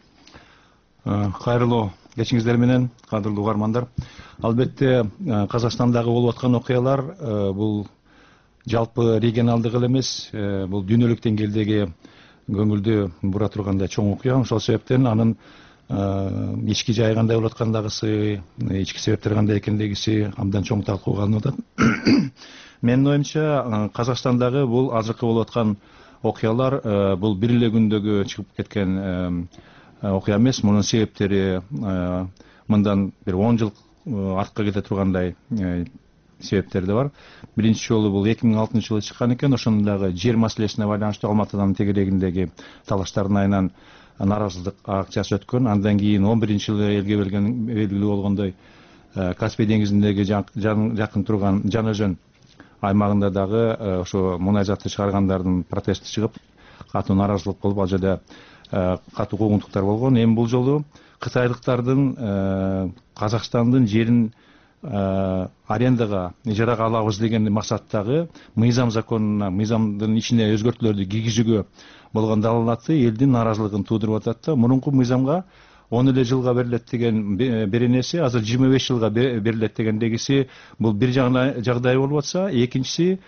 Кайрылуу кечиңиздер менен, кадырлуу угармандар. Албетте Казакстандагы болуп аткан окуялар бул жалпы регионалдык эле эмес, бул дүйнөлүк деңгээлдеги көңүлдү бура тургандай чоң окуя. Ошол себептен анын ички жайы кандай болуп аткандагысы, ички себептери кандай экендигиси абдан чоң талкууга алынып атат. Менин оюмча Казакстандагы бул азыркы болуп аткан окуялар бул бир эле күндөгү чыгып кеткен окуя эмес. Мунун себептери мындан бир 10 жыл артка кете тургандай себептери да бар. Биринчи жолу бул 2006 жылы чыккан экен. Ошондагы жер маселесине байланыштуу Алматыдан тегерегиндеги талаштардын айынан нааразылык акциясы өткөн. Андан кийин 11 жылы элге белгилүү болгондой Каспий деңизиндеги жакын турган Жан Өзөн аймагында дагы ошо мунай затты чыгаргандардын протести чыгып, катуу нааразылык болуп, ал жерде катуу куугунтуктар болгон. Эми бул жолу кытайлыктардын Казакстандын жерин арендага, ижарага алабыз деген максаттагы мыйзам законуна, мыйзамдын ичине өзгөртүүлөрдү киргизүүгө болгон далалаты элдин нааразылыгын туудуруп атат да. Мурунку мыйзамга 10 эле жылга берилет деген беренеси азыр 25 жылга берилет дегендегиси бул бир жагдай болуп атса, экинчиси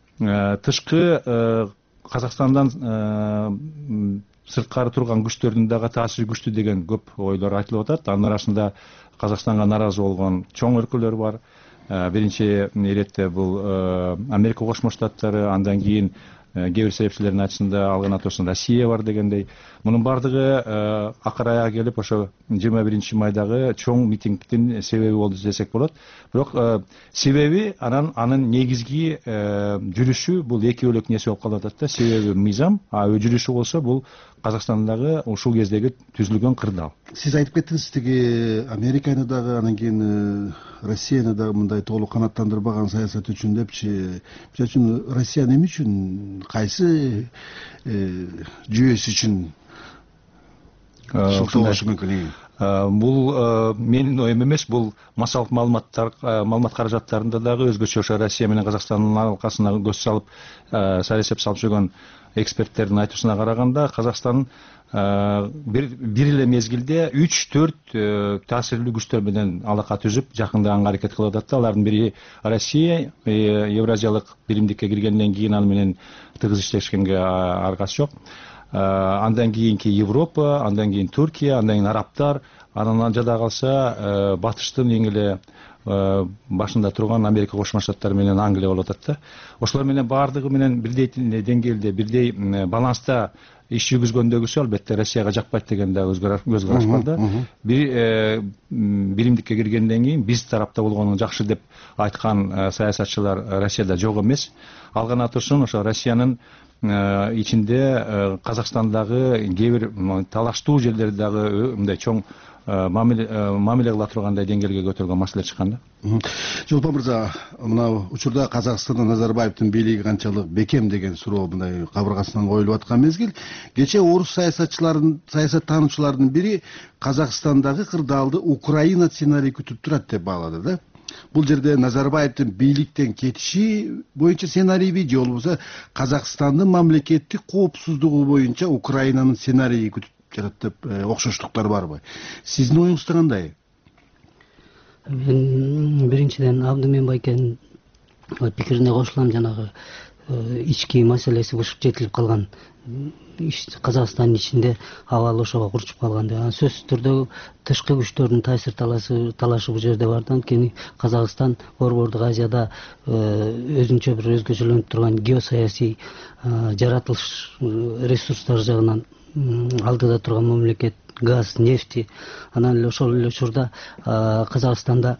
тышкы Казакстандан сырткары турган күчтөрдүн дагы таасири күчтүү деген көп ойлор айтылып атат. Анын арасында Казакстанга нааразы болгон чоң өлкөлөр бар. Биринчи иретте бул Америка Кошмо Штаттары, андан кийин кээ бир себепчилердин айтышында алган атоосун Россия бар дегендей. Мунун бардыгы акыр аяга келип ошо 21 майдагы чоң митингдин себеби болду десек болот. Бирок себеби анын негизги жүрүшү бул эки бөлөк нерсе болуп калып атат да. Себеби мыйзам, жүрүшү болсо бул Казакстандагы ушул кездеги түзүлгөн кырдаал. Сиз айтып кеттиңиз, тиги Американы дагы, анан кийин Россияны дагы мындай толук канааттандырбаган саясат үчүн депчи. Мисалы үчүн Россия эмне үчүн, кайсы жүйөсү үчүн шылтоолошу мүмкүн? Бул менин оюм эмес, бул массалык маалымат каражаттарында дагы өзгөчө ошо Россия менен Казакстандын алкасына көз салып саясат салып жүргөн эксперттердин айтуусуна караганда, Казакстан бир эле мезгилде 3-4 таасирлүү күчтөр менен алака түзүп жакындаганга аракет кылып атат. Алардын бири Россия, Евразиялык биримдикке киргенден кийин аны менен тыгыз иштешкенге аргасы жок. Андан кийинки Европа, андан кийин Түркия, андан кийин арабтар, анан жада калса батыштын эң эле башында турган Америка Кошмо Штаттары менен Англия болуп атат да. Ошолор менен баардыгы менен бирдей деңгээлде, бирдей баланста иш жүргүзгөндөгүсү албетте Россияга жакпайт деген да көз караш бар да. Биримдикке киргенден кийин биз тарапта болгону жакшы деп айткан саясатчылар Россияда жок эмес. Алган атоосун ошо Россиянын ичинде Казакстандагы кээ бир талаштуу жерлер дагы мындай чоң мамиле кыла тургандай деңгээлге көтөрүлгөн маселе чыккан да. Чолпон мырза, мына учурда Казакстанда Назарбаевдин бийлиги канчалык бекем деген суроо мындай кабыргасынан коюлуп аткан мезгил. Кечээ орус саясаттануучулардын бири Казакстандагы кырдаалды Украина сценарий күтүп турат деп баалады да. Бул жерде Назарбаевдин бийликтен кетиши боюнча сценарийби же болбосо Казакстандын мамлекеттик коопсуздугу боюнча Украинанын сценарийи күтүп жатат деп окшоштуктар барбы? Сиздин оюңузда кандай? Мен биринчиден Абдымен байкенин пикирине кошулам. Жанагы ички маселеси бушуп жетилип калган. Казакстандын ичинде абал ошого курчуп калган деп. Сөзсүз түрдө тышкы күчтөрдүн таасир талашы бул жерде бар да. Анткени Казакстан Борбордук Азияда өзүнчө бир өзгөчөлөнүп турган геосаясий жаратылыш ресурстары жагынан алдыда турган мамлекет, газ, нефти. Анан эле ошол эле учурда Казакстанда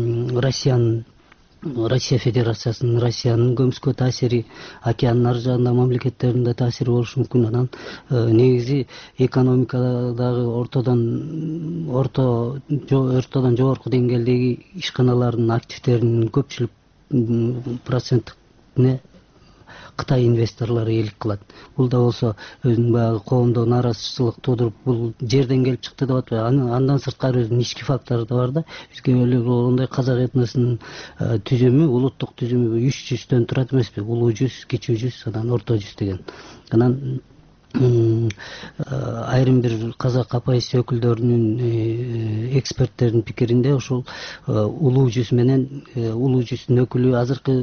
Россия Федерациясынын, Россиянын көмүскө таасири, океандын ар жагында мамлекеттердин да таасири болушу мүмкүн. Анан негизи экономикадагы ортодон жогорку деңгээлдеги ишканалардын активдеринин көпчүлүк процентине Кытай инвесторлору eelik кылат. Бул да болсо өзүнүн баягы коомдо нааразычылык туудуруп, бул жерден келип чыкты деп атпайбы. Андан сырткары өзүнүн ички фактору да бар да. Бизге эле болгондой казак этносунун түзүмү, улуттук түзүмү 300төн турат эмеспи? Улуу жүз, кичүү жүз, анан орто жүз деген. Анан айрым бир казак АПС өкүлдөрүнүн, эксперттердин пикиринде ошол улуу жүз менен улуу жүздүн өкүлү азыркы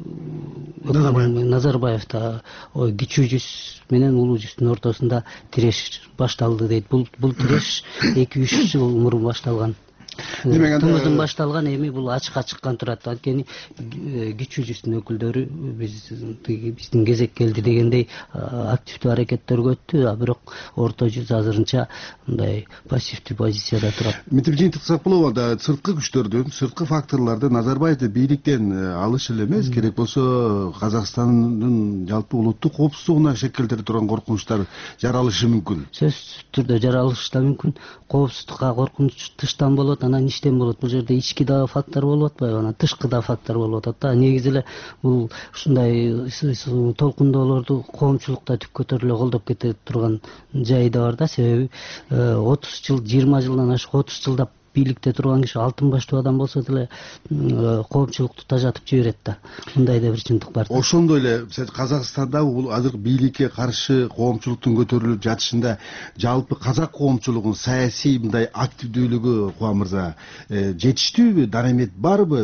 Назарбаев да кичүү жүз менен улуу жүздүн ортосунда тиреш башталды дейт. Бул тиреш 2-3 жыл мурун башталган. Тумуздун башталган, эми бул ачыкка чыккан турат. Анткени кичүү жүздүн өкүлдөрү биздин кезек келди дегендей активдүү аракеттерге өттү, а бирок орто жүз азырынча мындай пассивдүү позицияда турат. Мынтип жыйынтыксак болобу да, сырткы күчтөрдүн, сырткы факторлордун Назарбаевди бийликтен алышы эле эмес, керек болсо Казакстандын жалпы улуттук коопсуздугуна шекелдере турган коркунучтар жаралышы мүмкүн. Сөзсүз түрдө жаралышы да мүмкүн. Коопсуздукка коркунуч тыштан болот, анан иштен болот. Бул жерде ички да фактор болуп атпайбы, анан тышкы да фактор болуп атат да. Негизи эле бул ушундай толкундоолорду коомчулукта түпкө төрүлө колдоп кете турган жайы да бар да. Себеби 30 жыл, 20 жылдан ашык 30 жылдап бийликте турган киши алтын баштуу адам болсо деле коомчулукту тажатып жиберет да. Мындай да бир чындык бар. Ошондой эле Казакстанда бул азыр бийликке каршы коомчулуктун көтөрүлүп жатышында жалпы казак коомчулугунун саясий мындай активдүүлүгү Кубан мырза жетиштүүбү, дарамет барбы?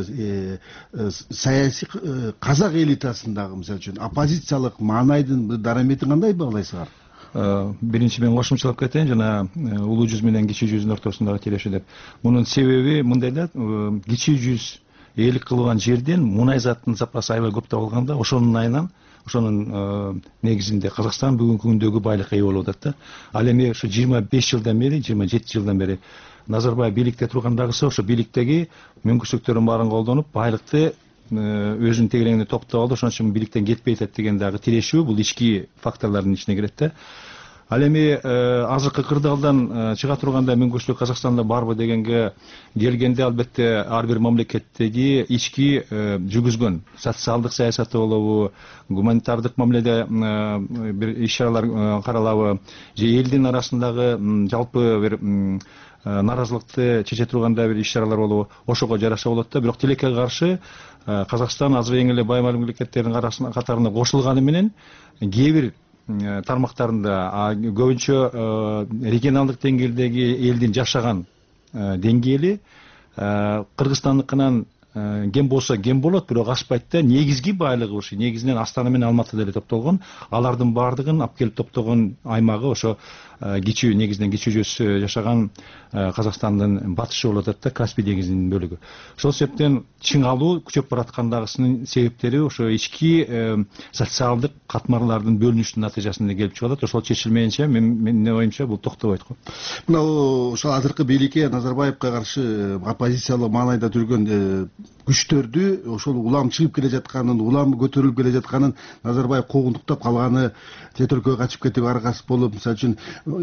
Саясий казак элитасындагы мисалы үчүн оппозициялык маанайдын дараметин кандай баалайсыңар? Биринчи мен кошумчалап кетейин, жана улуу жүз менен кичүү жүздүн ортосундагы тиреши деп. Мунун себеби мындай да, кичүү жүз eelik кылган жерден мунай заттын запасы аябай көп табылганда, ошонун айынан, ошонун негизинде Казакстан бүгүнкү күндөгү байлыкка ээ болуп атат да. Ал эми ушу 25 жылдан бери, 27 жылдан бери Назарбаев бийликте тургандагысы ошо бийликтеги мүмкүнчүлүктөрдүн баарын колдонуп, байлыкты өзүнүн тегерегине топтоп алды, ошон үчүн бийликтен кетпей атат деген дагы тирешүү, бул ички факторлордун ичине кирет да. Ал эми азыркы кырдаалдан чыга турганда мүмкүнчүлүк Казакстанда барбы дегенге келгенде, албетте ар бир мамлекеттеги ички жүргүзгөн социалдык саясаты болобу, гуманитардык мамиледе бир иш-чаралар каралабы, же элдин арасындагы жалпы бир нааразылыкты чече турганда бир иш-чаралар болобу, ошого жараша болот да. Бирок тилекке каршы Казакстан азыр эң эле бай мамлекеттердин катарына кошулганы менен кээ бир тармактарында, көбүнчө регионалдык деңгээлдеги элдин жашаган деңгээли Кыргызстандыкынан кем болсо кем болот, бирок ашпайт да. Негизги байлыгы ушу негизинен Астана менен Алматы деле топтолгон. Алардын баардыгын алып келип топтогон аймагы ошо кичүү, негизинен кичүү жүз жашаган Казакстандын батышы болуп атат да, Каспий деңизинин бөлүгү. Ошол себептен чыңалуу күчөп бараткандагысынын себептери ошо ички социалдык катмарлардын бөлүнүшүнүн натыйжасында келип чыгып атат. Ошол чечилмейинче менин оюмча бул токтобойт го. Мына ошол азыркы бийликке Назарбаевка каршы оппозициялык маанайда жүргөн күчтөрдү ошол улам чыгып келе жатканын, улам көтөрүлүп келе жатканын Назарбаев куугунтуктап калганы, чет өлкөгө качып кетип аргасы болуп, мисалы үчүн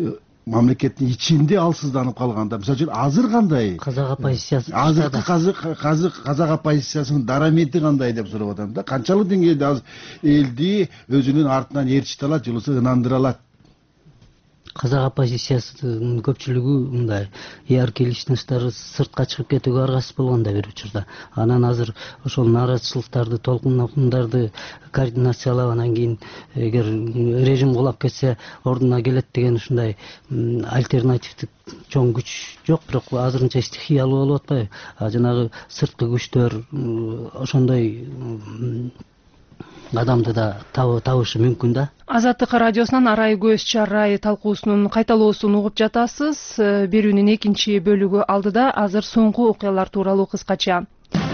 мамлекеттин ичинде алсызданып калганда, мисалы үчүн азыр кандай? Казак оппозициясы. Азыркы казак оппозициясынын дарамети кандай деп сурап атам да. Канчалык деңгээлде азыр элди өзүнүн артынан ээрчите алат, жолбосо ынандыра алат? Казак оппозициясынын көпчүлүгү мындай яркий личносттары сыртка чыгып кетүүгө аргасыз болгон да бир учурда. Анан азыр ошол нааразычылыктарды, толкундарды координациялап, анан кийин эгер режим кулап кетсе ордуна келет деген ушундай альтернативдик чоң күч жок, бирок азырынча стихиялуу болуп атпайбы? Жанагы сырткы күчтөр ошондой адамды да табышы мүмкүн да. Азаттык радиосунан Арай көз чарай талкуусунун кайталоосун угуп жатасыз. Берүүнүн экинчи бөлүгү алдыда. Азыр соңку окуялар тууралуу кыскача.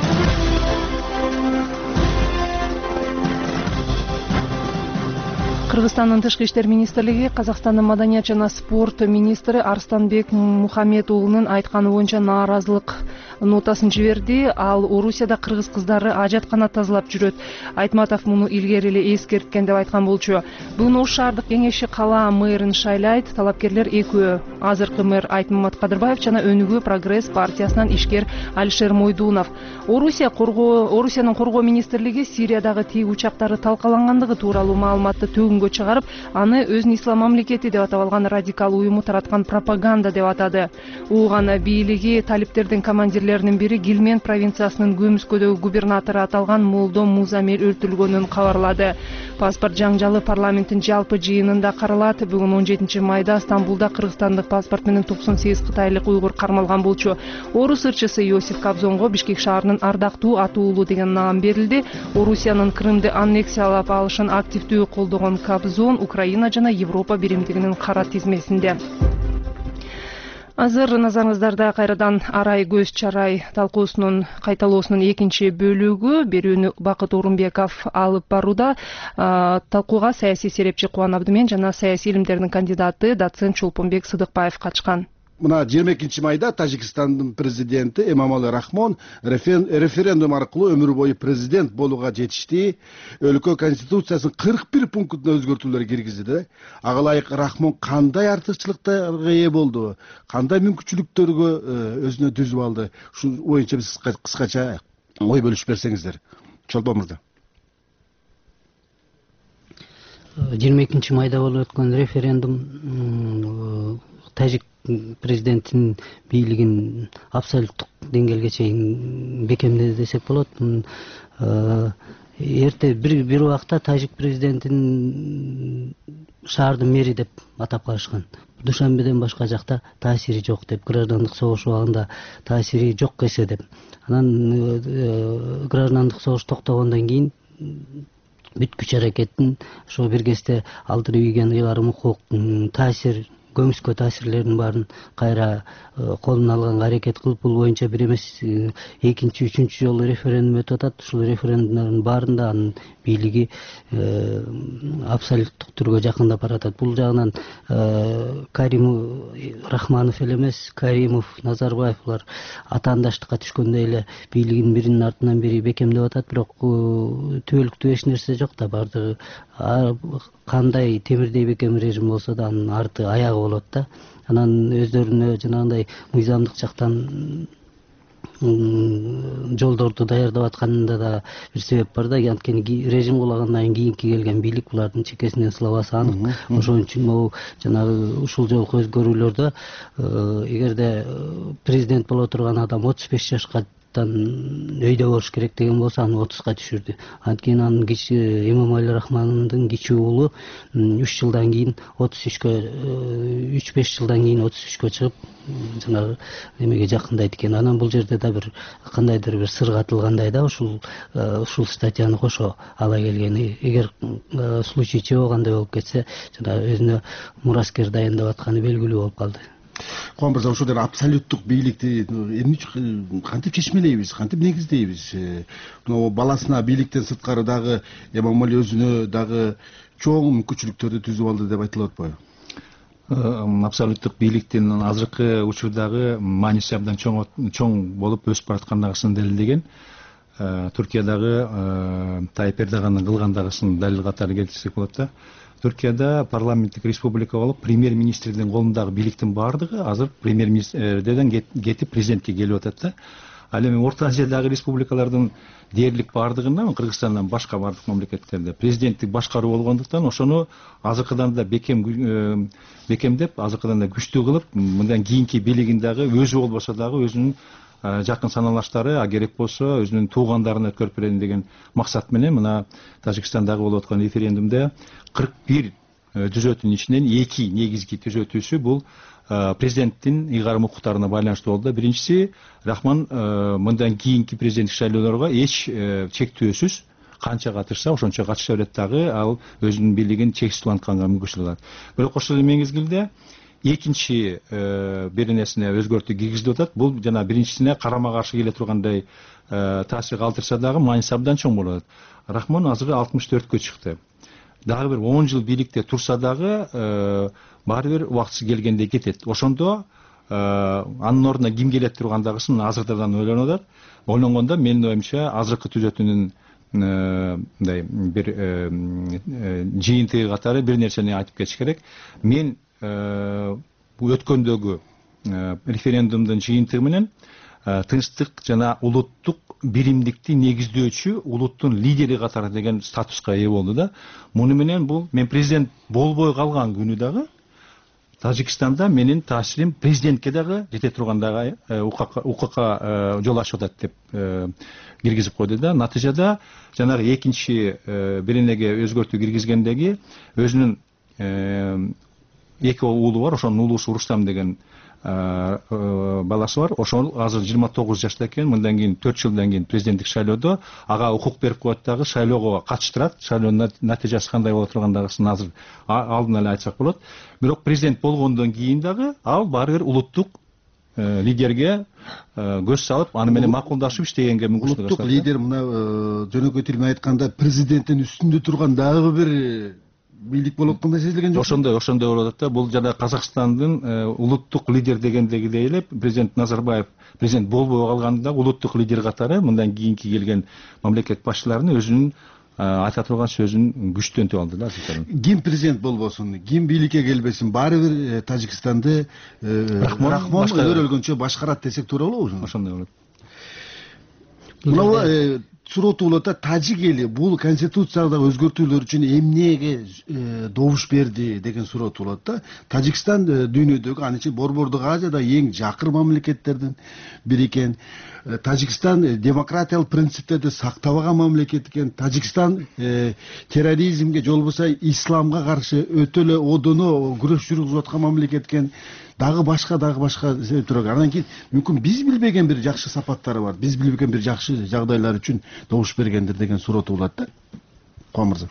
Кыргызстандын Тышкы иштер министрлиги Казакстандын маданият жана спорт министри Арстанбек Мухаммед айтканы боюнча нааразылык нотасын жиберди. Ал Орусияда кыргыз кыздары ажаткана тазалап жүрөт. Айтматов муну илгери эле эскерткен деп айткан болчу. Бүгүн Ош шаардык кеңеши кала мэрин шайлайт. Талапкерлер экөө. Азыркы мэр Айтмамат Кадырбаев жана өнүгүү прогресс партиясынан ишкер Алишер Мойдунов. Орусиянын коргоо министрлиги Сириядагы тиги учактары талкалангандыгы тууралуу маалыматты төгүнгө чыгарып, аны өзүнүн ислам мамлекети деп атап алган радикал уюму тараткан пропаганда деп атады. Ууган бийлиги талиптердин командирлеринин бири Гилмен провинциясынын Көмүскөдөгү губернатору аталган Молдо Музамил өлтүрүлгөнүн кабарлады. Паспорт жаңжалы парламенттин жалпы жыйынында каралат. Бүгүн 17 майда Стамбулда кыргызстандык паспорт менен 98 кытайлык уйгур кармалган болчу. Орус ырчысы Иосиф Кобзонго Бишкек шаарынын ардактуу атуулу деген наам берилди. Орусиянын Крымды аннексиялап алышын активдүү колдогон Кобзон Украина жана Европа биримдигинин кара тизмесинде. Азыр назарыңыздарда кайрадан Арай көз чарай талкуусунун кайталоосунун экинчи бөлүгү. Берүүнү Бакыт Орунбеков алып барууда. Талкууга саясий серепчи Кубан Абдымен жана саясий илимдердин кандидаты доцент Чолпонбек Сыдыкбаев катышкан. Мына 22 майда Тажикстандын президенти Эмомали Рахмон референдум аркылуу өмүр бою президент болууга жетишти. Өлкө конституциясынын 41 пунктуна өзгөртүүлөр киргизди. Ага ылайык Рахмон кандай артыкчылыктарга ээ болду? Кандай мүмкүнчүлүктөргө өзүнө түзүп алды? Ушул боюнча биз кыскача ой бөлүшүп берсеңиздер. Чолпон мырза. 22 майда болуп өткөн референдум тажик президенттин бийлигин абсолюттук деңгээлге чейин бекемдеди десек болот. Эрте бир убакта тажик президентин шаардын мэри деп атап калышкан. Душанбеден башка жакта таасири жок деп, граждандык согуш убагында таасири жок эсе деп. Анан граждандык согуш токтогондон кийин бүт күч аракеттин ошо бир кезде алдырып ийген ыйгарым укук таасир, көмүскө таасирлеринин баарын кайра колуна алганга аракет кылып, бул боюнча бир эмес экинчи, үчүнчү жолу референдум өтүп атат. Ушул референдумдардын баарында анын бийлиги абсолюттук түргө жакындап баратат. Бул жагынан Каримов, Рахманов эле эмес, Каримов, Назарбаев булар атаандаштыкка түшкөндөй эле бийлигин биринин артынан бири бекемдеп атат. Бирок түбөлүктүү эч нерсе жок да, бардыгы кандай темирдей бекем режим болсо да анын арты аягы болот да. Анан өздөрүнө жанагындай мыйзамдык жактан жолдорду даярдап атканында да бир себеп бар да. Анткени режим кулагандан кийинки келген бийлик булардын чекесинен сылабасы анык. Ошон үчүн могу жанагы ушул жолку өзгөрүүлөрдө эгерде президент боло турган адам 35 жашка өйдө болуш керек деген болсо, аны 30га түшүрдү. Анткени анын Эмомали Рахмондун кичүү уулу 3 жылдан кийин 33кө, 3-5 жылдан кийин 33кө чыгып, жанагы эмеге жакындайт экен. Анан бул жерде да бир кандайдыр бир сыр катылгандай да, ушул статьяны кошо ала келгени. Эгер случай чыгабагандай болуп кетсе, жана өзүнө мураскер дайындап атканы белгилүү болуп калды. Кубан мырза, ошол абсолюттук бийликти кантип чечмелейбиз, кантип негиздейбиз? Мына баласына бийликтен сырткары дагы Эмомали өзүнө дагы чоң мүмкүнчүлүктөрдү түзүп алды деп айтылып атпайбы? Абсолюттук бийликтин азыркы учурдагы мааниси абдан чоң болуп өсүп бараткандыгын далилдеген. Түркиядагы Тайып Эрдогандын кылгандыгын далил катары келтирсек болот да. Түркияда парламенттик республика болуп премьер министрдин колундагы бийликтин баардыгы азыр премьер министрден кетип президентке келип атат да. Ал эми Орто Азиядагы республикалардын дээрлик баардыгында Кыргызстандан башка бардык мамлекеттерде президенттик башкаруу болгондуктан ошону азыркыдан да бекемдеп, азыркыдан да күчтүү кылып, мындан кийинки бийлигин дагы өзү болбосо дагы өзүнүн жакын саналаштары, а керек болсо өзүнүн туугандарына өткөрүп берем деген максат менен мына Тажикстандагы болуп аткан референдумда 41 түзөтүүнүн ичинен 2 негизги түзөтүүсү бул президенттин ыйгарым укуктарына байланыштуу болду. Биринчиси, Рахмон мындан кийинки президенттик шайлоолорго эч чектөөсүз канча катышса ошончо катыша берет дагы, ал өзүнүн бийлигин чексиз улантканга мүмкүнчүлүк алат. Бирок ошол эле мезгилде экинчи бир нерсене өзгөртүү киргизилип атат. Бул жана биринчисине карама каршы келе тургандай таасир калтырса дагы мааниси абдан чоң болот. Рахмон азыр 64-кө чыкты. Дагы бир 10 жыл бийликте турса дагы баары бир убактысы келгенде кетет. Ошондо анын ордуна ким келет тургандагысын азырдан ойлонуп атат. Ойлонгондо менин оюмча азыркы түзөтүүнүн мындай бир жыйынтыгы катары бир нерсени айтып кетиш керек. Мен өткөндөгү референдумдун жыйынтыгы менен тынчтык жана улуттук биримдикти негиздөөчү улуттун лидери катары деген статуска ээ болду да. Муну менен бул мен президент болбой калган күнү дагы Тажикстанда менин таасирим президентке дагы жете тургандагы укукка жол ачып атат деп киргизип койду да. Натыйжада жанагы экинчи биринеге өзгөртүү киргизгендеги өзүнүн эки уулу бар, ошонун уулусу Рустам деген баласы бар. Ошол азыр 29 жашта экен. Мындан кийин 4 жылдан кийин президенттик шайлоодо ага укук берип коет дагы, шайлоого катыштырат. Шайлоонун натыйжасы кандай боло тургандыгын азыр алдын эле айтсак болот. Бирок президент болгондон кийин дагы ал баары бир улуттук лидерге көз салып, аны менен макулдашып иштегенге мүмкүнчүлүк. Улуттук лидер мына жөнөкөй тил менен айтканда президенттин үстүндө турган дагы бир бийлик болуп аткандай сезилген жок. Ошондой болуп атат да. Бул жана Казакстандын улуттук лидер дегендегидей эле президент Назарбаев президент болбой калганда улуттук лидер катары мындан кийинки келген мамлекет башчыларынын өзүнүн айта турган сөзүн күчтөнтүп алды да. Ким президент болбосун, ким бийликке келбесин, баары бир Тажикстанды Рахмон өрөлгөнчө башкарат десек туура болобу? Ошондой болот. Мына суроо болот да, тажик эли бул конституцияда өзгөртүүлөр үчүн эмнеге добуш берди деген суроо болот да. Тажикстан дүйнөдөгү, анын ичинде Борбордук Азияда эң жакыр мамлекеттердин бири экен. Тажикстан демократиялык принциптерди сактабаган мамлекет экен. Тажикстан терроризмге же болбосо исламга каршы өтө эле одоно күрөш жүргүзүп аткан мамлекет экен. Дагы башка себептер бар. Андан кийин мүмкүн биз билбеген бир жакшы сапаттары бар. Биз билбеген бир жакшы жагдайлар үчүн добуш бергендир деген суроо болот да. Куан мырза.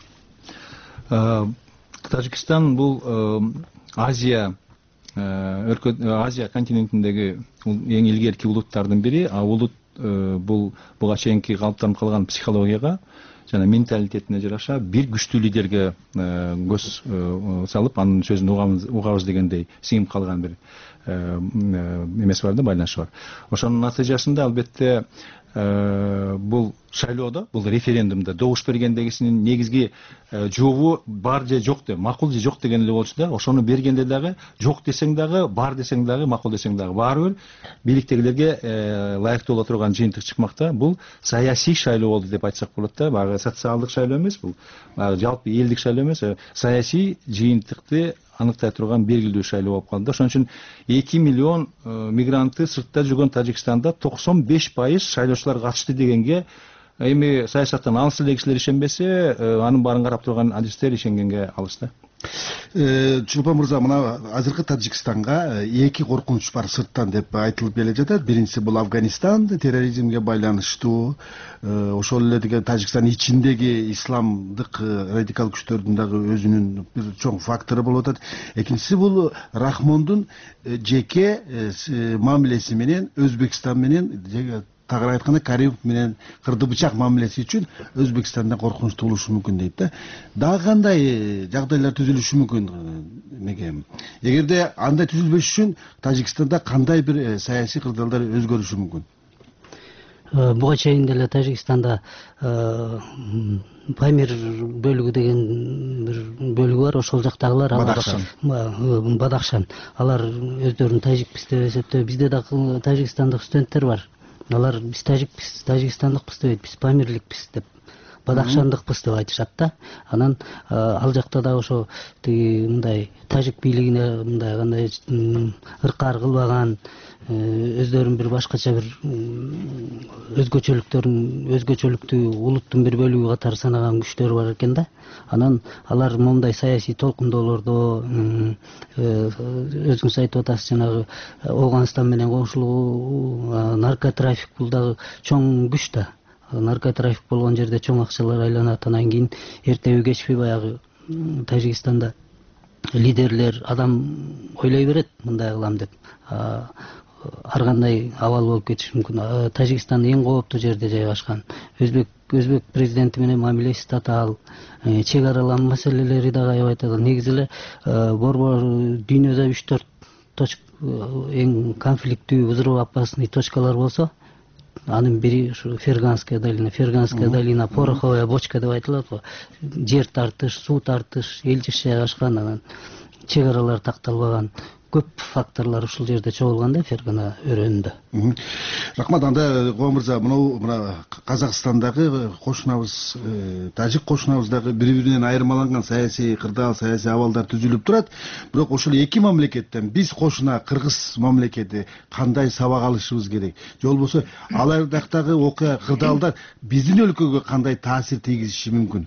Тажикстан бул Азия континентиндеги эң илгерки улуттардын бири. А улут бул буга чейинки калыптанып калган психологияга жана менталитетине жараша бир күчтүү лидерге көз салып, анын сөзүн угабыз дегендей сиңип калган бир эмеси бар да, байланышы бар. Ошонун натыйжасында албетте бул шайлоодо, бул референдумда добуш бергендегисинин негизги жообу бар же жок деп, макул же жок деген эле болчу да. Ошону бергенде дагы жок десең дагы, бар десең дагы, макул десең дагы баары бир бийликтегилерге ылайыктуу боло турган жыйынтык чыкмакта. Бул саясий шайлоо болду деп айтсак болот да. Баягы социалдык шайлоо эмес, бул жалпы элдик шайлоо эмес, саясий жыйынтыкты аныктай турган белгилүү шайлоо болуп калды. Ошон үчүн 2 миллион мигрантты сыртта жүргөн Тажикстанда 95% шайлоочулар катышты дегенге эми саясаттан алыс эле кишилер ишенбесе, анын баарын карап турган адистер ишенгенге алыс да. Чулпан мырза, мына азыркы Тажикстанга эки коркунуч бар сырттан деп айтылып келе жатат. Биринчиси бул Афганистан терроризмге байланыштуу, ошол эле деген Тажикстан ичиндеги исламдык радикал күчтөрдүн дагы өзүнүн бир чоң фактору болуп атат. Экинчиси бул Рахмондун жеке мамилеси менен Өзбекстан менен, тагыраак айтканда Каримов менен кырды бычак мамилеси үчүн Өзбекстанда коркунуч туулушу мүмкүн дейт да. Дагы кандай жагдайлар түзүлүшү мүмкүн меге? Эгерде андай түзүлбөш үчүн Тажикстанда кандай бир саясий кырдаалдар өзгөрүшү мүмкүн? буга чейин деле Тажикстанда Памир бөлүгү деген бир бөлүгү бар, ошол жактагылар Бадахшан. Алар өздөрүн тажикпиз деп эсептейт. Бизде да тажикстандык студенттер бар. Алар биз тажикпиз, тажикстандыкпыз дебейт, биз памирликпиз деп. Бадахшандыкпыз деп айтышат да. Анан ал жакта да ошо мындай тажик бийлигине мындай кандай ыркаар кылбаган, өздөрүн бир башкача бир өзгөчөлүктүү улуттун бир бөлүгү катары санаган күчтөр бар экен да. Анан алар моундай саясий толкундоолордо өзүңүз айтып атасыз, жанагы Ооганстан менен коңшулугу, наркотрафик бул дагы чоң күч да. Наркотрафик болгон жерде чоң акчалар айланат. Анан кийин эртеби кечпи баягы Тажикстанда лидерлер адам ойлой берет мындай кылам деп. Ар кандай абал болуп кетиши мүмкүн. Тажикстан эң кооптуу жерде жайгашкан. Өзбек президенти менен мамилеси татаал, чек аралам маселелери дагы аябай татаал. Негизи эле борбор дүйнөдө 3-4 эң конфликттүү, взрывоопасный точкалар болсо, анын бири ушу Ферганская долина, пороховая бочка деп айтылат го. Жер тартыш, суу тартыш, элчиш жайгашкан, анан чек аралар такталбаган. Көп факторлор ушул жерде чогулган да, Фергана өрөөнүндө. Рахмат. Анда Коо мырза, мына Казакстандагы кошунабыз, тажик кошунабыздагы бири-биринен айырмаланган саясий кырдаал, саясий абалдар түзүлүп турат. Бирок ошол эки мамлекеттен биз кошуна Кыргыз мамлекети кандай сабак алышыбыз керек? Же болбосо алар жактагы окуя, кырдаалдар биздин өлкөгө кандай таасир тийгизиши мүмкүн?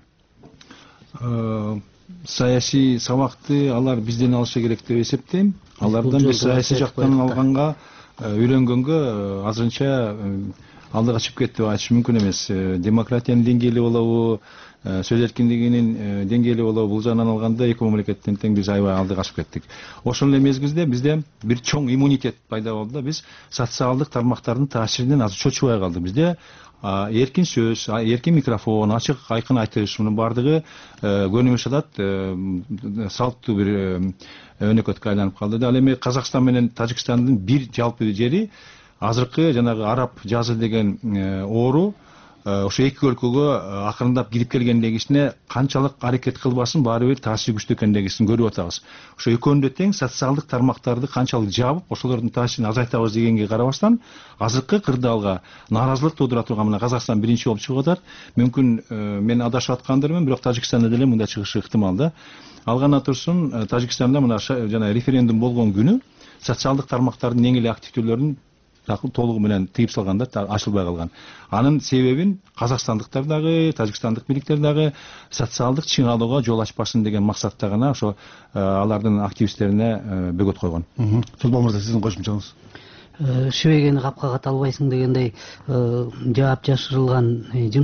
Саясий сабакты алар бизден алышы керек деп эсептейм. Алардан биз саясий жактан алганга, үйрөнгөнгө азырынча алдыга чыгып кетти деп айтыш мүмкүн эмес. Демократиянын деңгээли болобу, сөз эркиндигинин деңгээли болобу, бул жагынан алганда эки мамлекеттен тең биз аябай алдыга чыгып кеттик. Ошол эле мезгилде бизде бир чоң иммунитет пайда болду да, биз социалдык тармактардын таасиринен азыр чочубай калдык. Бизде эркин сөз, эркин микрофон, ачык айкын айтыш, мунун бардыгы көнүмүш атат салттуу бир өнөкөткө айланып калды да. Ал эми Казакстан менен Тажикстандын бир жалпы жери азыркы жанагы араб жазы деген оору ошо эки өлкөгө акырындап кирип келгендегисине канчалык аракет кылбасын баары бир таасири күчтүү экендигин көрүп атабыз. Ошо экөөнү тең социалдык тармактарды канчалык жаап, ошолордун таасирин азайтабыз дегенге карабастан, азыркы кырдаалга нааразылык туудура турган мына Казакстан биринчи болуп чыгып атат. Мүмкүн мен адашып аткандырмын, бирок Тажикстанда деле мындай чыгышы ыктымал да. Алганда турсун, Тажикстанда мына жана референдум болгон күнү социалдык тармактардын эң эле активдүүлөрүн толугу менен тыйып салганда ачылбай калган. Анын себебин казакстандыктар дагы, тажикстандык бийликтер дагы социалдык чыңалууга жол ачпасын деген максатта гана ошо алардын активисттерине бөгөт койгон. Чолпон мырза, сиздин кошумчаңыз? Шүбегени капкага талбайсың дегендей жаап жашырылган,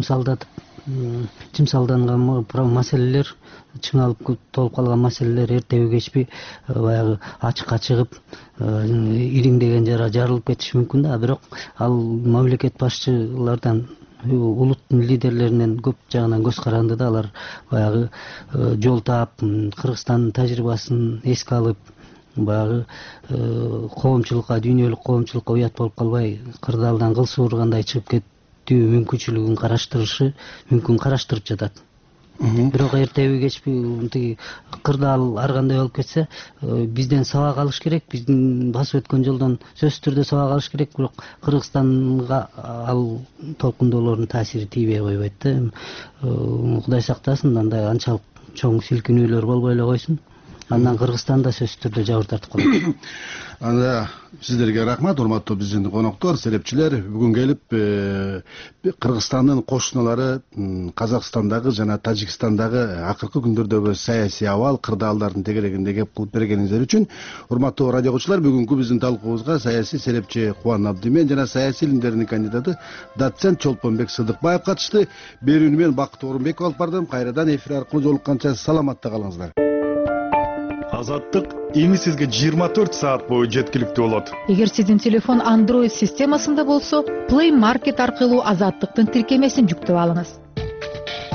жымсалданган маселелер, чыңалып толуп калган маселелер эртеби кечпи баягы ачыкка чыгып, ириңдеген жара жарылып кетиши мүмкүн да. Бирок ал мамлекет башчылардан, улуттун лидерлеринен көп жагынан көз каранды да. Алар баягы жол таап, Кыргызстандын тажрыйбасын эске алып, баягы коомчулукка, дүйнөлүк коомчулукка уят болуп калбай, кырдаалдан кыл суургандай чыгып кеттүү мүмкүнчүлүгүн караштырып жатат. Бирок эртеби кечпи кырдаал ар кандай болуп кетсе, бизден сабак алыш керек, биздин басып өткөн жолдон сөзсүз түрдө сабак алыш керек. Бирок Кыргызстанга ал толкундоолордун таасири тийбей койбойт да. Кудай сактасын, андай анчалык чоң силкинүүлөр болбой эле койсун. Андан Кыргызстан да сөзсүз түрдө жабыр тартып калат. Анда сиздерге рахмат, урматтуу биздин коноктор, серепчилер. Бүгүн келип Кыргызстандын кошуналары Казакстандагы жана Тажикстандагы акыркы күндөрдөгү саясий абал, кырдаалдардын тегерегинде кеп кылып бергениңиздер үчүн урматтуу радиогочулар, бүгүнкү биздин талкуубузга саясий серепчи Кубан Абдимен жана саясий илимдердин кандидаты доцент Чолпонбек Сыдыкбаев катышты. Берүүнү мен Бакыт Орунбеков алып бардым. Кайрадан эфир аркылуу жолукканча саламатта калыңыздар. Азаттык эми сизге 24 саат бою жеткиликтүү болот. Эгер сиздин телефон Android системасында болсо, Play Market аркылуу Азаттыктын тиркемесин жүктөп алыңыз.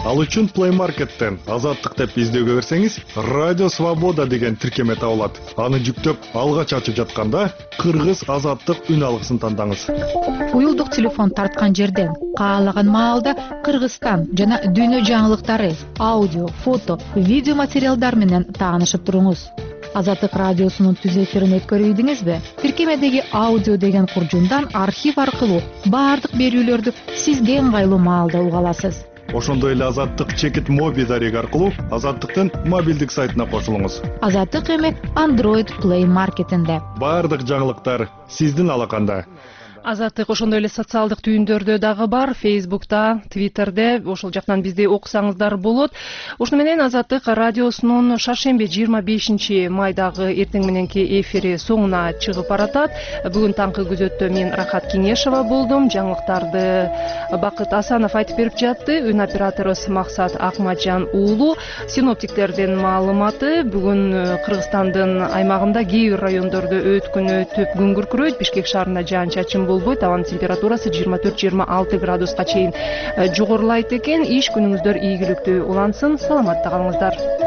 Ал үчүн Play Markеттен Азаттык деп издөөгө берсеңиз, Радио Свобода деген тиркеме табылат. Аны жүктөп, алга чачып жатканда кыргыз азаттык үн алгысын тандаңыз. Уюлдук телефон тарткан жерден каалаган маалда Кыргызстан жана дүйнө жаңылыктары, аудио, фото, видео материалдар менен таанышып туруңуз. Азаттык радиосунун түз эфирин өткөрүйдүңүзбү? Тиркемедеги аудио деген куржундан архив аркылуу баардык берүүлөрдү сизге ыңгайлуу маалда уга аласыз. Ошондой эле Азаттык чекит моби дареги аркылуу Азаттыктын мобилдик сайтына кошулуңуз. Азаттык эми Android Play Marketинде. Баардык жаңылыктар сиздин алаканда. Азаттык ошондой эле социалдык түйүндөрдө дагы бар, Facebook'та, Twitter'де, ошол жактан бизди окусаңыздар болот. Ошону менен Азаттык радиосунун шаршемби 25 майдагы эртең мененки эфири соңуна чыгып баратат. Бүгүн таңкы күзөттө мен Рахат Кеңешова болдум. Жаңылыктарды Бакыт Асанов айтып берип жатты. Үн операторубуз Максат Акматжан уулу. Синоптиктердин маалыматы бүгүн Кыргызстандын аймагында кээ бир райондордо өткүнү төп күн күркүрөйт. Бишкек шаарында жаан-чачын болбойт. Абанын температурасы 24-26 градуска чейин жогорулайт экен. Иш күнүңүздөр ийгиликтүү улансын. Саламатта калыңыздар.